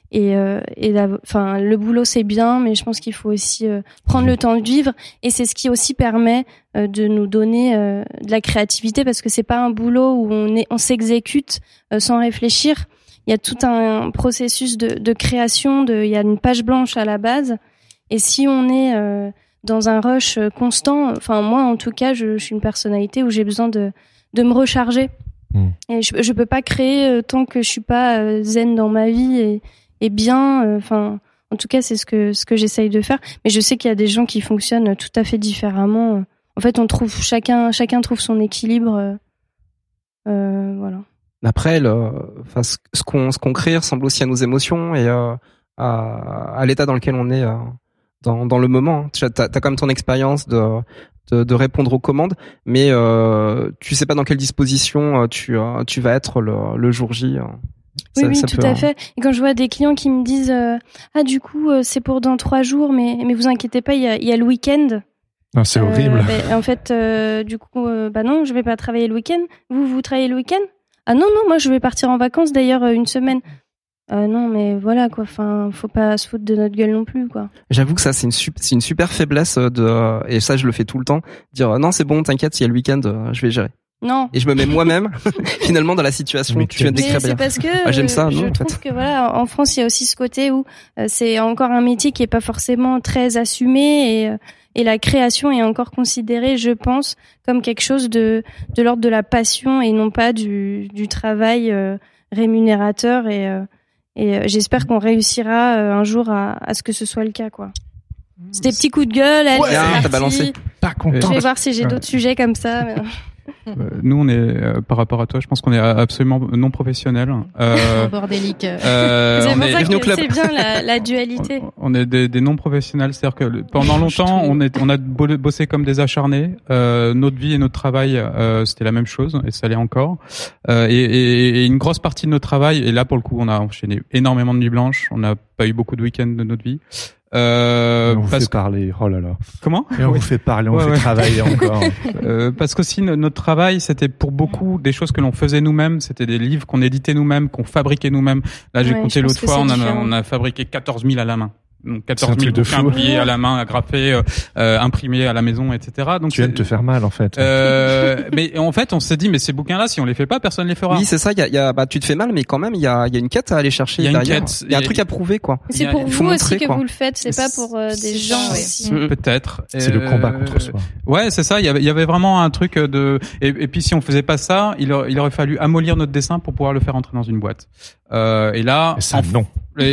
Le boulot c'est bien, mais je pense qu'il faut aussi prendre le temps de vivre. Et c'est ce qui aussi permet de nous donner de la créativité, parce que c'est pas un boulot où on s'exécute sans réfléchir. Il y a tout un processus de création. Il y a une page blanche à la base. Et si on est dans un rush constant, enfin moi en tout cas, je suis une personnalité où j'ai besoin de me recharger. Et je peux pas créer tant que je suis pas zen dans ma vie et bien. Enfin, en tout cas, c'est ce que j'essaye de faire. Mais je sais qu'il y a des gens qui fonctionnent tout à fait différemment. En fait, on trouve chacun trouve son équilibre. Voilà. Après, ce qu'on crée ressemble aussi à nos émotions et à l'état dans lequel on est dans le moment. T'as quand même ton expérience de répondre aux commandes, mais tu sais pas dans quelle disposition tu vas être le jour J. Oui, tout à fait. Et quand je vois des clients qui me disent du coup c'est pour dans 3 jours, mais vous inquiétez pas, il y a le week-end. Non, c'est horrible. En fait, du coup, non, je vais pas travailler le week-end. Vous travaillez le week-end ? Ah non, moi je vais partir en vacances d'ailleurs une semaine. Non, mais voilà quoi. Enfin, faut pas se foutre de notre gueule non plus quoi. J'avoue que ça c'est une super faiblesse et ça je le fais tout le temps. Dire non c'est bon, t'inquiète, il y a le week-end, je vais gérer. Non. Et je me mets moi-même finalement dans la situation que tu viens de décrire. C'est parce que j'aime ça. Je trouve que voilà, en France il y a aussi ce côté où c'est encore un métier qui est pas forcément très assumé et la création est encore considérée, je pense, comme quelque chose de l'ordre de la passion et non pas du travail rémunérateur et j'espère qu'on réussira un jour à ce que ce soit le cas quoi. C'est des petits coups de gueule. Allez, t'as balancé. Pas content. Je vais voir si j'ai d'autres sujets comme ça. Mais... Nous, on est par rapport à toi, je pense qu'on est absolument non professionnels. Bordélique. C'est pour ça que c'est bien la dualité. On est des non professionnels, c'est-à-dire que pendant longtemps, on a bossé comme des acharnés. Notre vie et notre travail, c'était la même chose, et ça l'est encore. Et une grosse partie de notre travail, et là pour le coup, on a enchaîné énormément de nuits blanches. On n'a pas eu beaucoup de week-ends de notre vie. On vous fait parler, oh là là. Comment? Et on vous fait parler, on fait travailler encore. Parce qu'aussi notre travail, c'était pour beaucoup des choses que l'on faisait nous-mêmes, c'était des livres qu'on éditait nous-mêmes, qu'on fabriquait nous-mêmes. Là, j'ai compté l'autre fois, on a fabriqué 14 000 à la main. Donc 14 000 bouquins pliés à la main, agrafés, imprimés à la maison, etc. Donc tu viens de te faire mal en fait. Mais en fait, on s'est dit, mais ces bouquins-là, si on les fait pas, personne les fera. Oui, c'est ça. Tu te fais mal, mais quand même, il y a une quête à aller chercher. Il y a une quête. Il y a un truc à prouver, quoi. C'est pour vous aussi que vous le faites. C'est pas pour des gens aussi. Peut-être. C'est le combat contre soi. Ouais, c'est ça. Il y avait vraiment un truc de. Et puis si on faisait pas ça, il aurait fallu amollir notre dessin pour pouvoir le faire entrer dans une boîte. Et là. Et ça, non.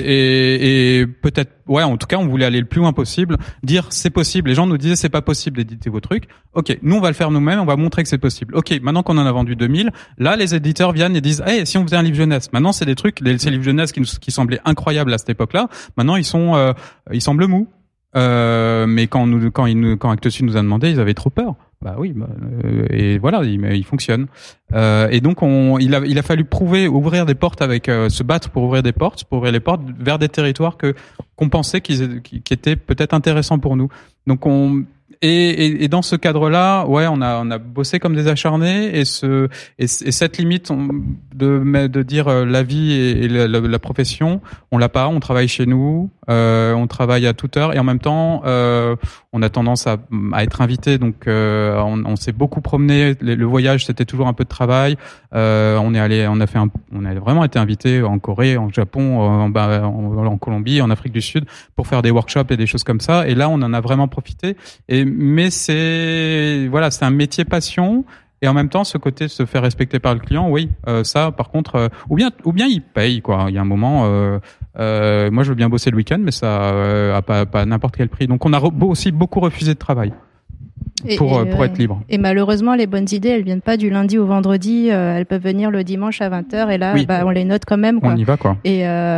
Et peut-être, ouais, en tout cas, on voulait aller le plus loin possible, dire c'est possible. Les gens nous disaient c'est pas possible d'éditer vos trucs. Ok, nous on va le faire nous-mêmes, on va montrer que c'est possible. Ok, maintenant qu'on en a vendu 2000, là les éditeurs viennent et disent, hey, si on faisait un livre jeunesse. Maintenant c'est des trucs, ces livres jeunesse qui semblaient incroyables à cette époque-là. Maintenant ils semblent mous. Mais quand Actes Sud nous a demandé, ils avaient trop peur. Bah oui, et voilà, il fonctionne. Et donc il a fallu ouvrir des portes se battre pour ouvrir les portes vers des territoires qu'on pensait qui étaient peut-être intéressants pour nous. Donc et dans ce cadre-là, ouais, on a bossé comme des acharnés et cette limite de dire la vie et la profession, on l'a pas. On travaille chez nous, on travaille à toute heure et en même temps, on a tendance à être invité. Donc, on s'est beaucoup promené. Le voyage, c'était toujours un peu de travail. On a vraiment été invité en Corée, en Japon, en Colombie, en Afrique du Sud pour faire des workshops et des choses comme ça. Et là, on en a vraiment profité. Mais c'est un métier passion et en même temps ce côté de se faire respecter par le client, oui, ça par contre ou bien il paye quoi. Il y a un moment moi je veux bien bosser le week-end mais ça à pas n'importe quel prix. Donc on a aussi beaucoup refusé de travail. Pour être libre. Et malheureusement, les bonnes idées, elles viennent pas du lundi au vendredi. Elles peuvent venir le dimanche à 20h. Et là, oui. On les note quand même. Quoi. On y va, quoi.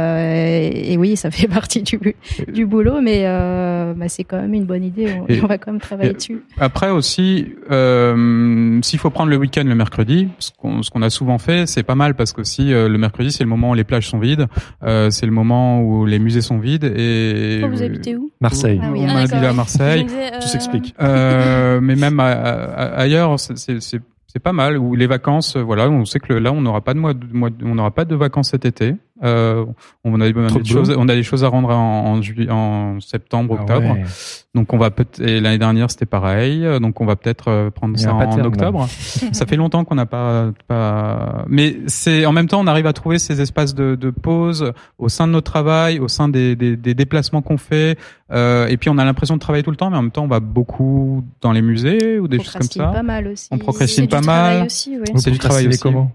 Et oui, ça fait partie du boulot, mais c'est quand même une bonne idée. On va quand même travailler dessus. Après aussi, s'il faut prendre le week-end le mercredi, ce qu'on a souvent fait, c'est pas mal parce que aussi le mercredi, c'est le moment où les plages sont vides, c'est le moment où les musées sont vides. Et vous habitez où? Marseille. On habite à Marseille. Tout s'explique. Mais même ailleurs, c'est c'est pas mal. Ou les vacances, voilà, on sait que là, on n'aura pas on n'aura pas de vacances cet été. On a des choses à rendre en septembre, octobre. Ouais. Donc et l'année dernière c'était pareil. Donc on va peut-être prendre ça en octobre. Ça fait longtemps qu'on n'a pas. Mais en même temps, on arrive à trouver ces espaces de pause au sein de notre travail, au sein des déplacements qu'on fait. Et puis on a l'impression de travailler tout le temps, mais en même temps on va beaucoup dans les musées ou des choses comme ça. Pas mal aussi. On procrastine pas mal. Aussi, ouais. C'est du travail aussi. Comment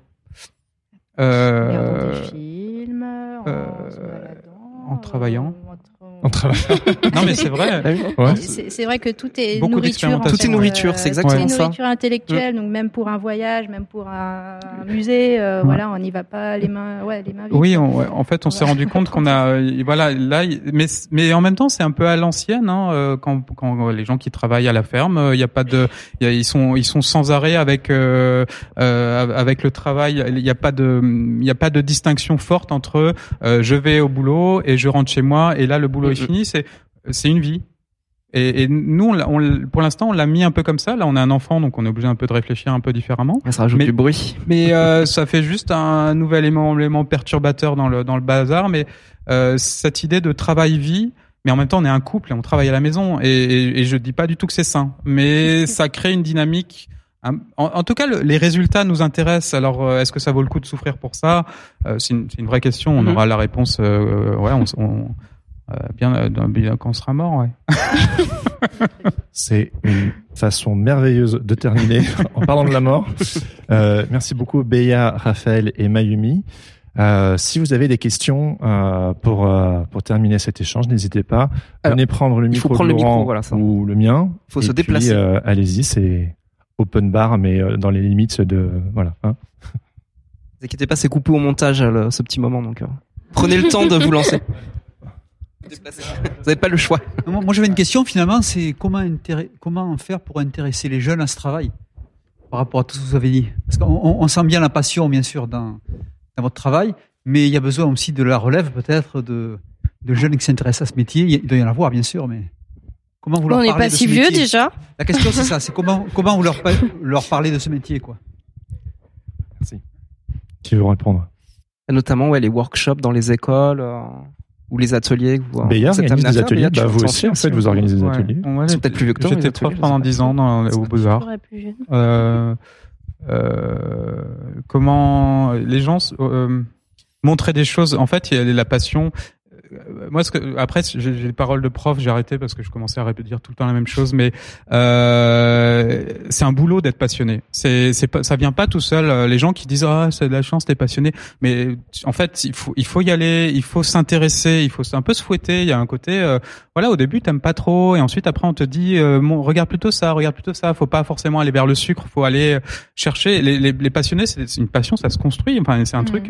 Des films, en travaillant. En travaillant. Non mais c'est vrai. Ouais. C'est vrai que tout est Beaucoup nourriture. d'expérimentation. Tout est nourriture, c'est exactement ça. ça. Nourriture intellectuelle, donc même pour un voyage, même pour un musée, voilà, on n'y va pas les mains vides. Oui, en fait, on s'est rendu compte qu'on a, voilà, là, mais en même temps, c'est un peu à l'ancienne, hein, quand les gens qui travaillent à la ferme, il y a pas de, ils sont sans arrêt avec le travail. Il y a pas de distinction forte entre je vais au boulot et je rentre chez moi et là le boulot est fini. C'est une vie. Et nous, pour l'instant, on l'a mis un peu comme ça. Là, on a un enfant, donc on est obligé un peu de réfléchir un peu différemment. Ça rajoute du bruit. Mais ça fait juste un nouvel élément perturbateur dans le bazar. Mais cette idée de travail-vie, mais en même temps, on est un couple et on travaille à la maison. Et je dis pas du tout que c'est sain, mais ça crée une dynamique. En tout cas, les résultats nous intéressent. Alors, est-ce que ça vaut le coup de souffrir pour ça? C'est une vraie question. On aura la réponse. Bien quand on sera mort, ouais. C'est une façon merveilleuse de terminer en parlant de la mort. Merci beaucoup Béa, Raphaël et Mayumi. Si vous avez des questions pour terminer cet échange, n'hésitez pas. Venez prendre le micro de Laurent ou le mien. Il faut se déplacer. Puis, allez-y, c'est open bar, mais dans les limites de voilà. Hein. Ne vous inquiétez pas, c'est coupé au montage ce petit moment, donc prenez le temps de vous lancer. Vous n'avez pas le choix. Moi, j'avais une question finalement, c'est comment faire pour intéresser les jeunes à ce travail par rapport à tout ce que vous avez dit. Parce qu'on sent bien la passion, bien sûr, dans votre travail, mais il y a besoin aussi de la relève, peut-être, de jeunes qui s'intéressent à ce métier. Il doit y en avoir, bien sûr, mais comment vous leur parlez de ce métier ? On n'est pas si vieux déjà. La question, c'est ça, c'est comment vous leur parlez de ce métier, quoi. Merci. Qui veut répondre ? Notamment, les workshops dans les écoles. Ou les ateliers que vous Béa organise des ateliers. Vous aussi, en fait, vous organisez des ateliers. Ouais, c'est peut-être plus vieux que toi. J'étais prof pendant 10 ans au Beaux-Arts. Comment les gens montrer des choses. En fait, il y a la passion. Moi, après, j'ai les paroles de prof, j'ai arrêté parce que je commençais à répéter tout le temps la même chose, mais c'est un boulot d'être passionné. Ça vient pas tout seul. Les gens qui disent c'est de la chance, t'es passionné, mais en fait, il faut y aller, il faut s'intéresser, il faut un peu se fouetter. Il y a un côté, au début t'aimes pas trop, et ensuite après on te dit regarde plutôt ça. Faut pas forcément aller vers le sucre, faut aller chercher. Les passionnés, c'est une passion, ça se construit. Enfin, c'est un truc.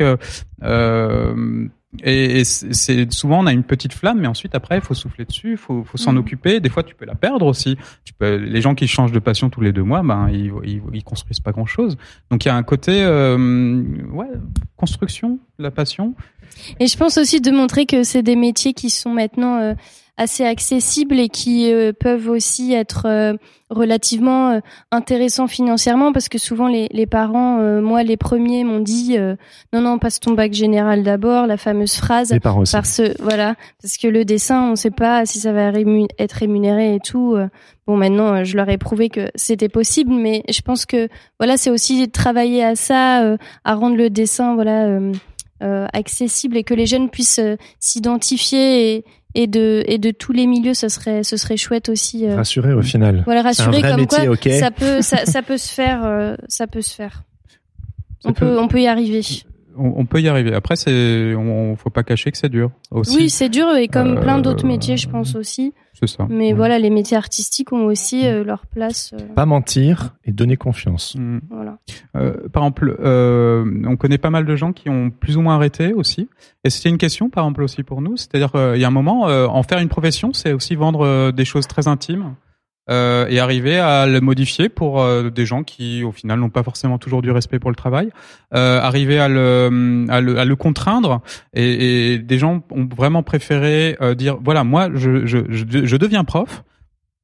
Et c'est souvent on a une petite flamme, mais ensuite après il faut souffler dessus, faut s'en occuper. Des fois tu peux la perdre aussi. Les gens qui changent de passion tous les 2 mois, ils construisent pas grand chose. Donc il y a un côté construction, la passion. Et je pense aussi de montrer que c'est des métiers qui sont maintenant assez accessibles et qui peuvent aussi être relativement intéressants financièrement, parce que souvent les parents, moi les premiers m'ont dit non, passe ton bac général d'abord, la fameuse phrase. Les parents aussi. Parce que le dessin, on sait pas si ça va être rémunéré et tout. Bon, maintenant je leur ai prouvé que c'était possible, mais je pense que c'est aussi de travailler à ça, à rendre le dessin accessible, et que les jeunes puissent s'identifier et de tous les milieux, ce serait chouette aussi. Rassurer au final. Voilà, rassurer comme métier, quoi okay. ça peut se faire, ça peut se faire. On peut y arriver. On peut y arriver. Après, faut pas cacher que c'est dur aussi. Oui, c'est dur, et comme plein d'autres métiers, je pense aussi. C'est ça. Mais les métiers artistiques ont aussi leur place. Pas mentir et donner confiance. Voilà. Par exemple, on connaît pas mal de gens qui ont plus ou moins arrêté aussi. Et c'était une question, par exemple, aussi pour nous. C'est-à-dire qu'il y a un moment, en faire une profession, c'est aussi vendre des choses très intimes. Et arriver à le modifier pour des gens qui au final n'ont pas forcément toujours du respect pour le travail, arriver à le contraindre, et des gens ont vraiment préféré dire voilà, moi je deviens prof,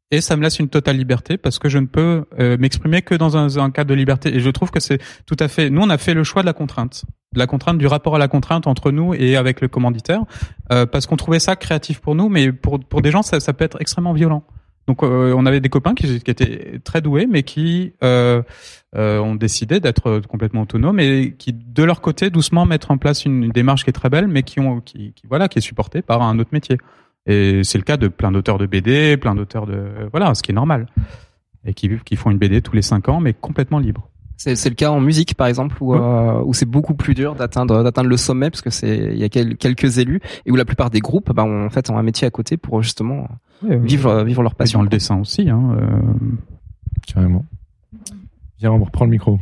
Et ça me laisse une totale liberté parce que je ne peux m'exprimer que dans un cadre de liberté. Et je trouve que c'est tout à fait... Nous, on a fait le choix de la contrainte du rapport à la contrainte entre nous et avec le commanditaire, parce qu'on trouvait ça créatif pour nous, mais pour des gens, ça peut être extrêmement violent. Donc, on avait des copains qui étaient très doués, mais qui ont décidé d'être complètement autonomes et qui, de leur côté, doucement mettre en place une démarche qui est très belle, mais qui est supportée par un autre métier. Et c'est le cas de plein d'auteurs de BD, plein d'auteurs ce qui est normal. Et qui font une BD tous les 5 ans, mais complètement libre. C'est le cas en musique, par exemple, où c'est beaucoup plus dur d'atteindre le sommet, parce que il y a quelques élus, et où la plupart des groupes, en fait, ont un métier à côté pour justement vivre leur passion. Dans le dessin aussi, Carrément. Viens, on reprend le micro.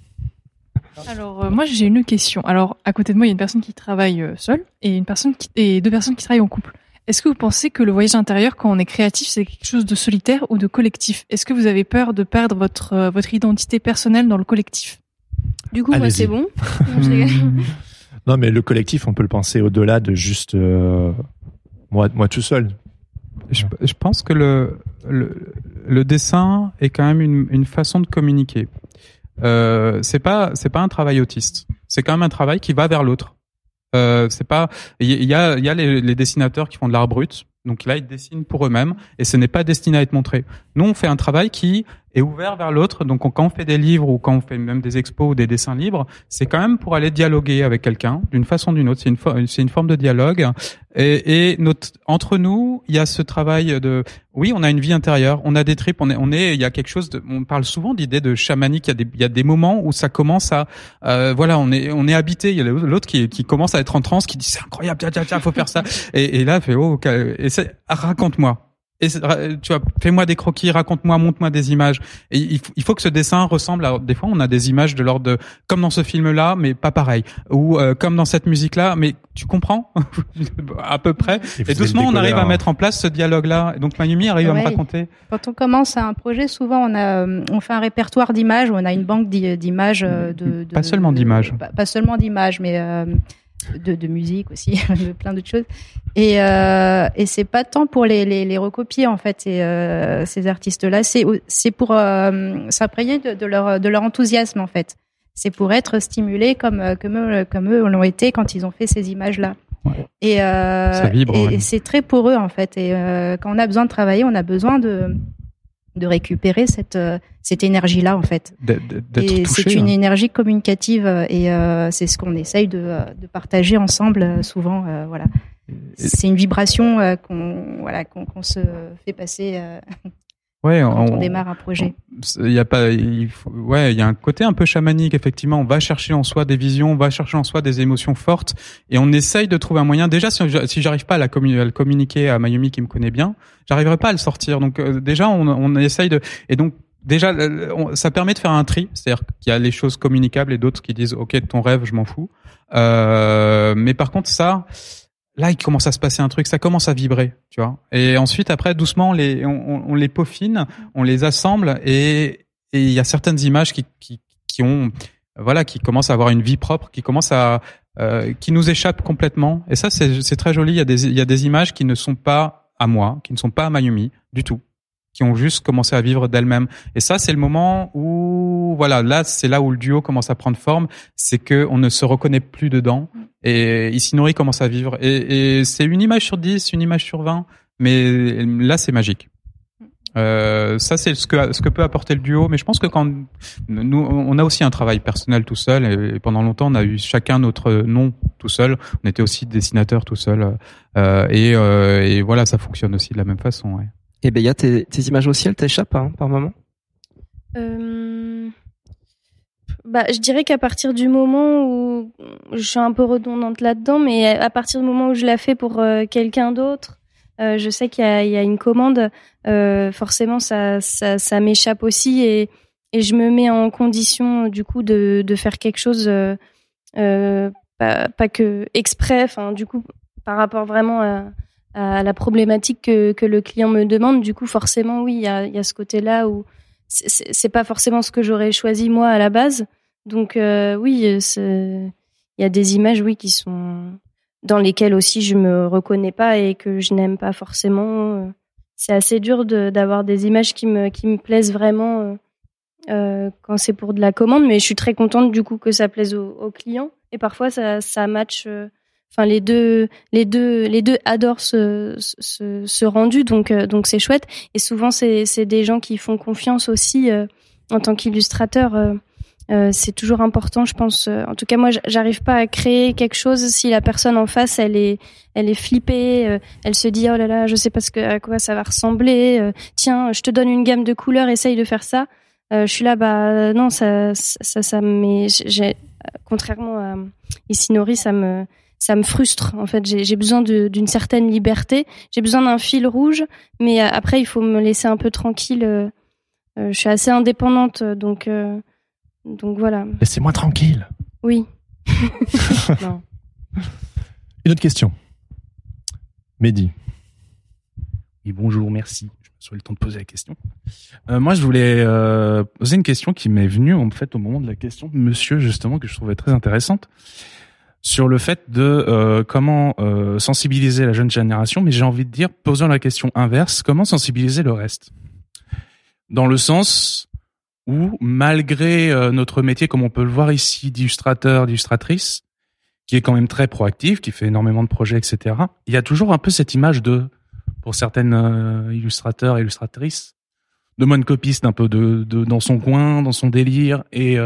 Alors, moi, j'ai une question. Alors, à côté de moi, il y a une personne qui travaille seule et deux personnes qui travaillent en couple. Est-ce que vous pensez que le voyage intérieur, quand on est créatif, c'est quelque chose de solitaire ou de collectif? Est-ce que vous avez peur de perdre votre identité personnelle dans le collectif? Du coup, moi, c'est bon. Non, mais le collectif, on peut le penser au-delà de juste moi tout seul. Je pense que le dessin est quand même une façon de communiquer. C'est pas un travail autiste. C'est quand même un travail qui va vers l'autre. Il y a les dessinateurs qui font de l'art brut. Donc là, ils dessinent pour eux-mêmes et ce n'est pas destiné à être montré. Nous, on fait un travail qui est ouvert vers l'autre. Donc quand on fait des livres ou quand on fait même des expos ou des dessins libres, c'est quand même pour aller dialoguer avec quelqu'un d'une façon ou d'une autre. C'est une forme de dialogue. Et entre nous, il y a ce travail oui, on a une vie intérieure, on a des tripes, il y a quelque chose on parle souvent d'idée de chamanique. Il y a des moments où ça commence à, on est habité. Il y a l'autre qui commence à être en transe, qui dit c'est incroyable, tiens, faut faire ça. Et là, fait raconte-moi. Et tu vois, fais-moi des croquis, raconte-moi, montre-moi des images. Et il faut que ce dessin ressemble à, des fois on a des images de l'ordre de, comme dans ce film-là, mais pas pareil. Ou, comme dans cette musique-là, mais tu comprends? À peu près. Et doucement, on arrive à mettre en place ce dialogue-là. Et donc, Mayumi arrive à me raconter. Quand on commence un projet, souvent, on fait un répertoire d'images, on a une banque d'images Pas seulement d'images. Pas seulement d'images, mais, de musique aussi, de plein d'autres choses. Et c'est pas tant pour les recopier en fait, ces artistes-là, c'est pour s'imprégner de leur enthousiasme en fait. C'est pour être stimulés comme eux l'ont été quand ils ont fait ces images-là. Ouais. Et ça vibre, et c'est très pour eux en fait. Et quand on a besoin de travailler, on a besoin de récupérer cette énergie-là en fait. D'être touché, c'est une énergie communicative et c'est ce qu'on essaye de partager ensemble souvent. Voilà. C'est une vibration qu'on se fait passer quand on démarre un projet. Il y a un côté un peu chamanique effectivement. On va chercher en soi des visions, on va chercher en soi des émotions fortes et on essaye de trouver un moyen. Déjà, si j'arrive pas à le communiquer à Mayumi qui me connaît bien, j'arriverai pas à le sortir. Donc déjà, on essaye de. Et donc déjà, ça permet de faire un tri, c'est-à-dire qu'il y a les choses communicables et d'autres qui disent OK, ton rêve, je m'en fous. Mais par contre, là, il commence à se passer un truc, ça commence à vibrer, tu vois. Et ensuite, après, doucement, on les peaufine, on les assemble, et il y a certaines images qui commencent à avoir une vie propre, qui nous échappent complètement. Et ça, c'est très joli. Il y a des images qui ne sont pas à moi, qui ne sont pas à Mayumi du tout, qui ont juste commencé à vivre d'elles-mêmes. Et ça, c'est le moment où, c'est là où le duo commence à prendre forme, c'est que on ne se reconnaît plus dedans. Et Ishinori commence à vivre. Et c'est une image sur 10, une image sur 20, mais là, c'est magique. Ça, c'est ce que peut apporter le duo. Mais je pense que quand nous, on a aussi un travail personnel tout seul, et pendant longtemps, on a eu chacun notre nom tout seul. On était aussi dessinateur tout seul. Et voilà, ça fonctionne aussi de la même façon, ouais. Et Béa, tes images au ciel t'échappent par moment? Je dirais qu'à partir du moment où je suis un peu redondante là-dedans, mais à partir du moment où je la fais pour quelqu'un d'autre, je sais qu'il y a une commande, forcément ça m'échappe aussi et je me mets en condition du coup de faire quelque chose pas que exprès, enfin du coup par rapport vraiment à la problématique que le client me demande. Du coup forcément oui, il y a ce côté-là où c'est pas forcément ce que j'aurais choisi moi à la base. Donc oui, il y a des images qui sont dans lesquelles aussi je me reconnais pas et que je n'aime pas forcément. c'est assez dur d'avoir des images qui me plaisent vraiment quand c'est pour de la commande, mais je suis très contente du coup que ça plaise aux clients. Et parfois ça match. Enfin, les deux adorent ce rendu, donc c'est chouette. Et souvent c'est des gens qui font confiance aussi en tant qu'illustrateur. C'est toujours important, je pense. En tout cas, moi, j'arrive pas à créer quelque chose si la personne en face, elle est flippée, elle se dit oh là là, je sais pas à quoi ça va ressembler. Tiens, je te donne une gamme de couleurs, essaye de faire ça. Je suis là, bah non, ça mais contrairement à Isinori, ça me frustre. En fait, j'ai besoin d'une certaine liberté. J'ai besoin d'un fil rouge, mais après, il faut me laisser un peu tranquille. Je suis assez indépendante, donc voilà. Laissez-moi tranquille. Oui. Non. Une autre question. Mehdi. Oui, bonjour, merci. Je me suis eu le temps de poser la question. Moi, je voulais poser une question qui m'est venue en fait au moment de la question de monsieur, justement, que je trouvais très intéressante, sur le fait de comment sensibiliser la jeune génération, mais j'ai envie de dire, posant la question inverse, comment sensibiliser le reste ? Dans le sens où, malgré notre métier, comme on peut le voir ici, d'illustrateur, d'illustratrice, qui est quand même très proactif, qui fait énormément de projets, etc., il y a toujours un peu cette image pour certaines illustrateurs et illustratrices, de monocopiste, un peu dans son coin, dans son délire, et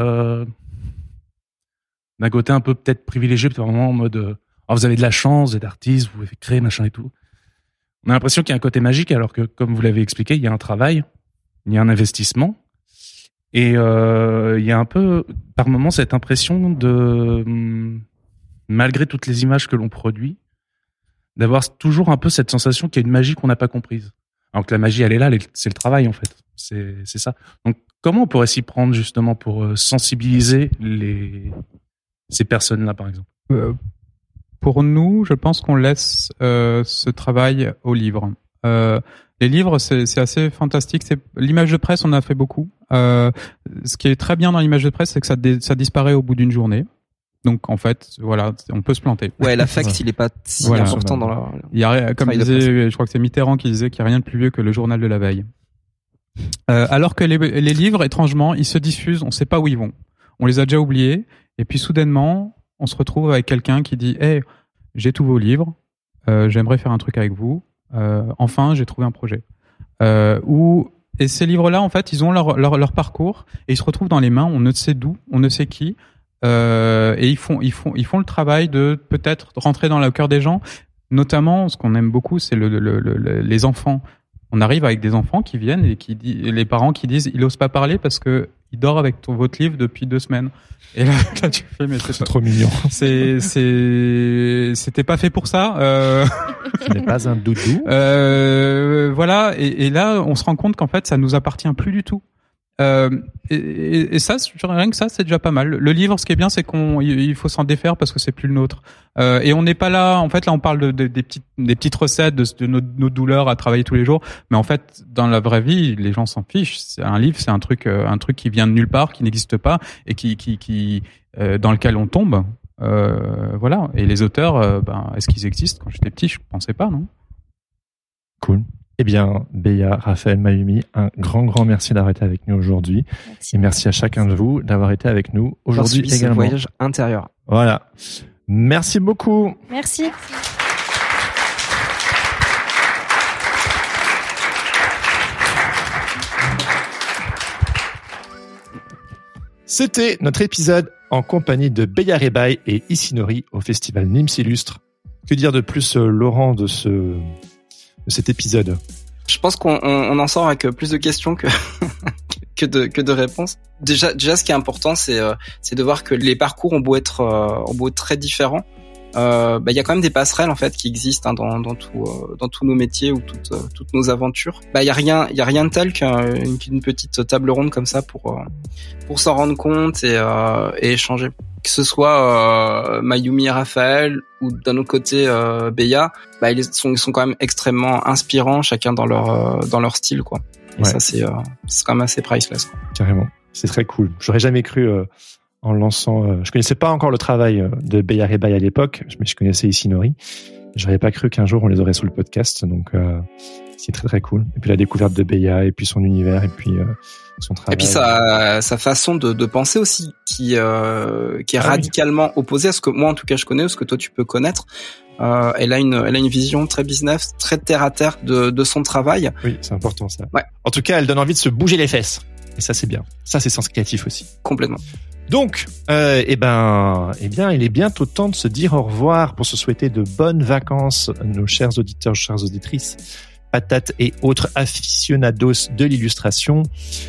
d'un côté un peu peut-être privilégié, peut-être vraiment en mode vous avez de la chance, vous êtes artiste, vous pouvez créer, machin et tout. On a l'impression qu'il y a un côté magique, alors que, comme vous l'avez expliqué, il y a un travail, il y a un investissement, et il y a un peu, par moments, cette impression malgré toutes les images que l'on produit, d'avoir toujours un peu cette sensation qu'il y a une magie qu'on n'a pas comprise. Alors que la magie, elle est là, c'est le travail, en fait. C'est ça. Donc, comment on pourrait s'y prendre, justement, pour sensibiliser ces personnes-là, par exemple? Pour nous, je pense qu'on laisse ce travail aux livres. Les livres, c'est assez fantastique. L'image de presse, on a fait beaucoup. Ce qui est très bien dans l'image de presse, c'est que ça disparaît au bout d'une journée. Donc en fait, voilà, on peut se planter. Ouais, l'affect, il est pas si important dans la. Il y a, comme disait, je crois que c'est Mitterrand qui disait qu'il n'y a rien de plus vieux que le journal de la veille. Alors que les livres, étrangement, ils se diffusent, on ne sait pas où ils vont. On les a déjà oubliés, et puis soudainement, on se retrouve avec quelqu'un qui dit hey, j'ai tous vos livres, j'aimerais faire un truc avec vous, enfin j'ai trouvé un projet. Et ces livres-là, en fait, ils ont leur parcours, et ils se retrouvent dans les mains, on ne sait d'où, on ne sait qui, et ils font le travail de peut-être rentrer dans le cœur des gens, notamment ce qu'on aime beaucoup, c'est les enfants. On arrive avec des enfants qui viennent et les parents qui disent il ose pas parler parce que il dort avec votre livre depuis 2 semaines. Et là tu fais mais c'est trop mignon. C'était pas fait pour ça. Ce n'est pas un doudou. Voilà et là on se rend compte qu'en fait ça nous appartient plus du tout. Et ça, rien que ça, c'est déjà pas mal. Le livre, ce qui est bien, c'est il faut s'en défaire parce que c'est plus le nôtre. Et on n'est pas là. En fait, là, on parle des petites recettes de nos douleurs à travailler tous les jours. Mais en fait, dans la vraie vie, les gens s'en fichent. Un livre, c'est un truc qui vient de nulle part, qui n'existe pas et qui dans lequel on tombe. Voilà. Et les auteurs, est-ce qu'ils existent? Quand j'étais petit, je pensais pas, non? Cool. Eh bien, Beya, Raphaël, Mayumi, un grand merci d'avoir été avec nous aujourd'hui. Merci. Et merci à chacun de vous d'avoir été avec nous aujourd'hui également. Voyage intérieur. Voilà. Merci beaucoup. Merci. C'était notre épisode en compagnie de Beya Rebai et Isinori au festival Nîmes Illustre. Que dire de plus, Laurent, de cet épisode? Je pense qu'on en sort avec plus de questions que de réponses. Déjà, ce qui est important, c'est de voir que les parcours ont beau être très différents. Y a quand même des passerelles en fait qui existent dans tous nos métiers ou toutes nos aventures. Y a rien de tel qu'une petite table ronde comme ça pour s'en rendre compte et échanger. Que ce soit Mayumi et Raphaël ou d'un autre côté Beya, ils sont quand même extrêmement inspirants, chacun dans leur style quoi. Et ça c'est quand même assez priceless quoi. Carrément, c'est très cool. J'aurais jamais cru en lançant. Je connaissais pas encore le travail de Beya Rebai à l'époque, mais je connaissais Isinori. J'aurais pas cru qu'un jour on les aurait sous le podcast, donc C'est très très cool. Et puis la découverte de Béa, et puis son univers, et puis son travail. Et puis sa façon de penser aussi, qui est radicalement opposée à ce que moi en tout cas je connais, ou ce que toi tu peux connaître. Elle a une vision très business, très terre à terre de son travail. Oui, c'est important ça. Ouais. En tout cas, elle donne envie de se bouger les fesses. Et ça, c'est bien. Ça, c'est Sens Créatif aussi. Complètement. Donc, eh bien, il est bientôt temps de se dire au revoir pour se souhaiter de bonnes vacances, nos chers auditeurs, chères auditrices, patates et autres aficionados de l'illustration.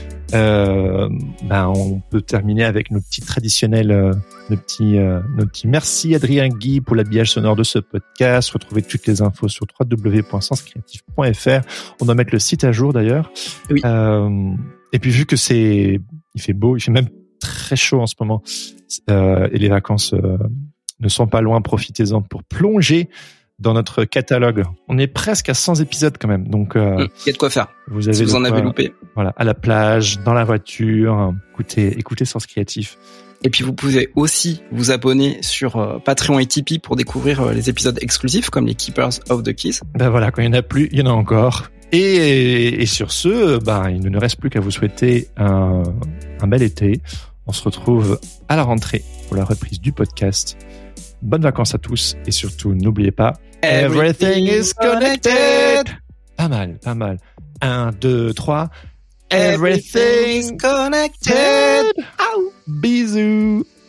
On peut terminer avec nos petits traditionnels, nos petits merci Adrien Guy pour l'habillage sonore de ce podcast. Retrouvez toutes les infos sur www.senscreatif.fr. On doit mettre le site à jour d'ailleurs. Oui. Et puis vu que il fait beau, il fait même très chaud en ce moment, et les vacances ne sont pas loin, profitez-en pour plonger dans notre catalogue. On est presque à 100 épisodes quand même, donc il y a de quoi faire. Si vous en avez loupé. Voilà, à la plage, dans la voiture, écoutez Sens Créatif. Et puis vous pouvez aussi vous abonner sur Patreon et Tipeee pour découvrir les épisodes exclusifs comme les Keepers of the Keys. Ben voilà, quand il y en a plus, il y en a encore. Et sur ce, il ne nous reste plus qu'à vous souhaiter un bel été. On se retrouve à la rentrée pour la reprise du podcast. Bonnes vacances à tous et surtout, n'oubliez pas, everything is connected. Pas mal. 1, 2, 3. Everything's connected. Bisous.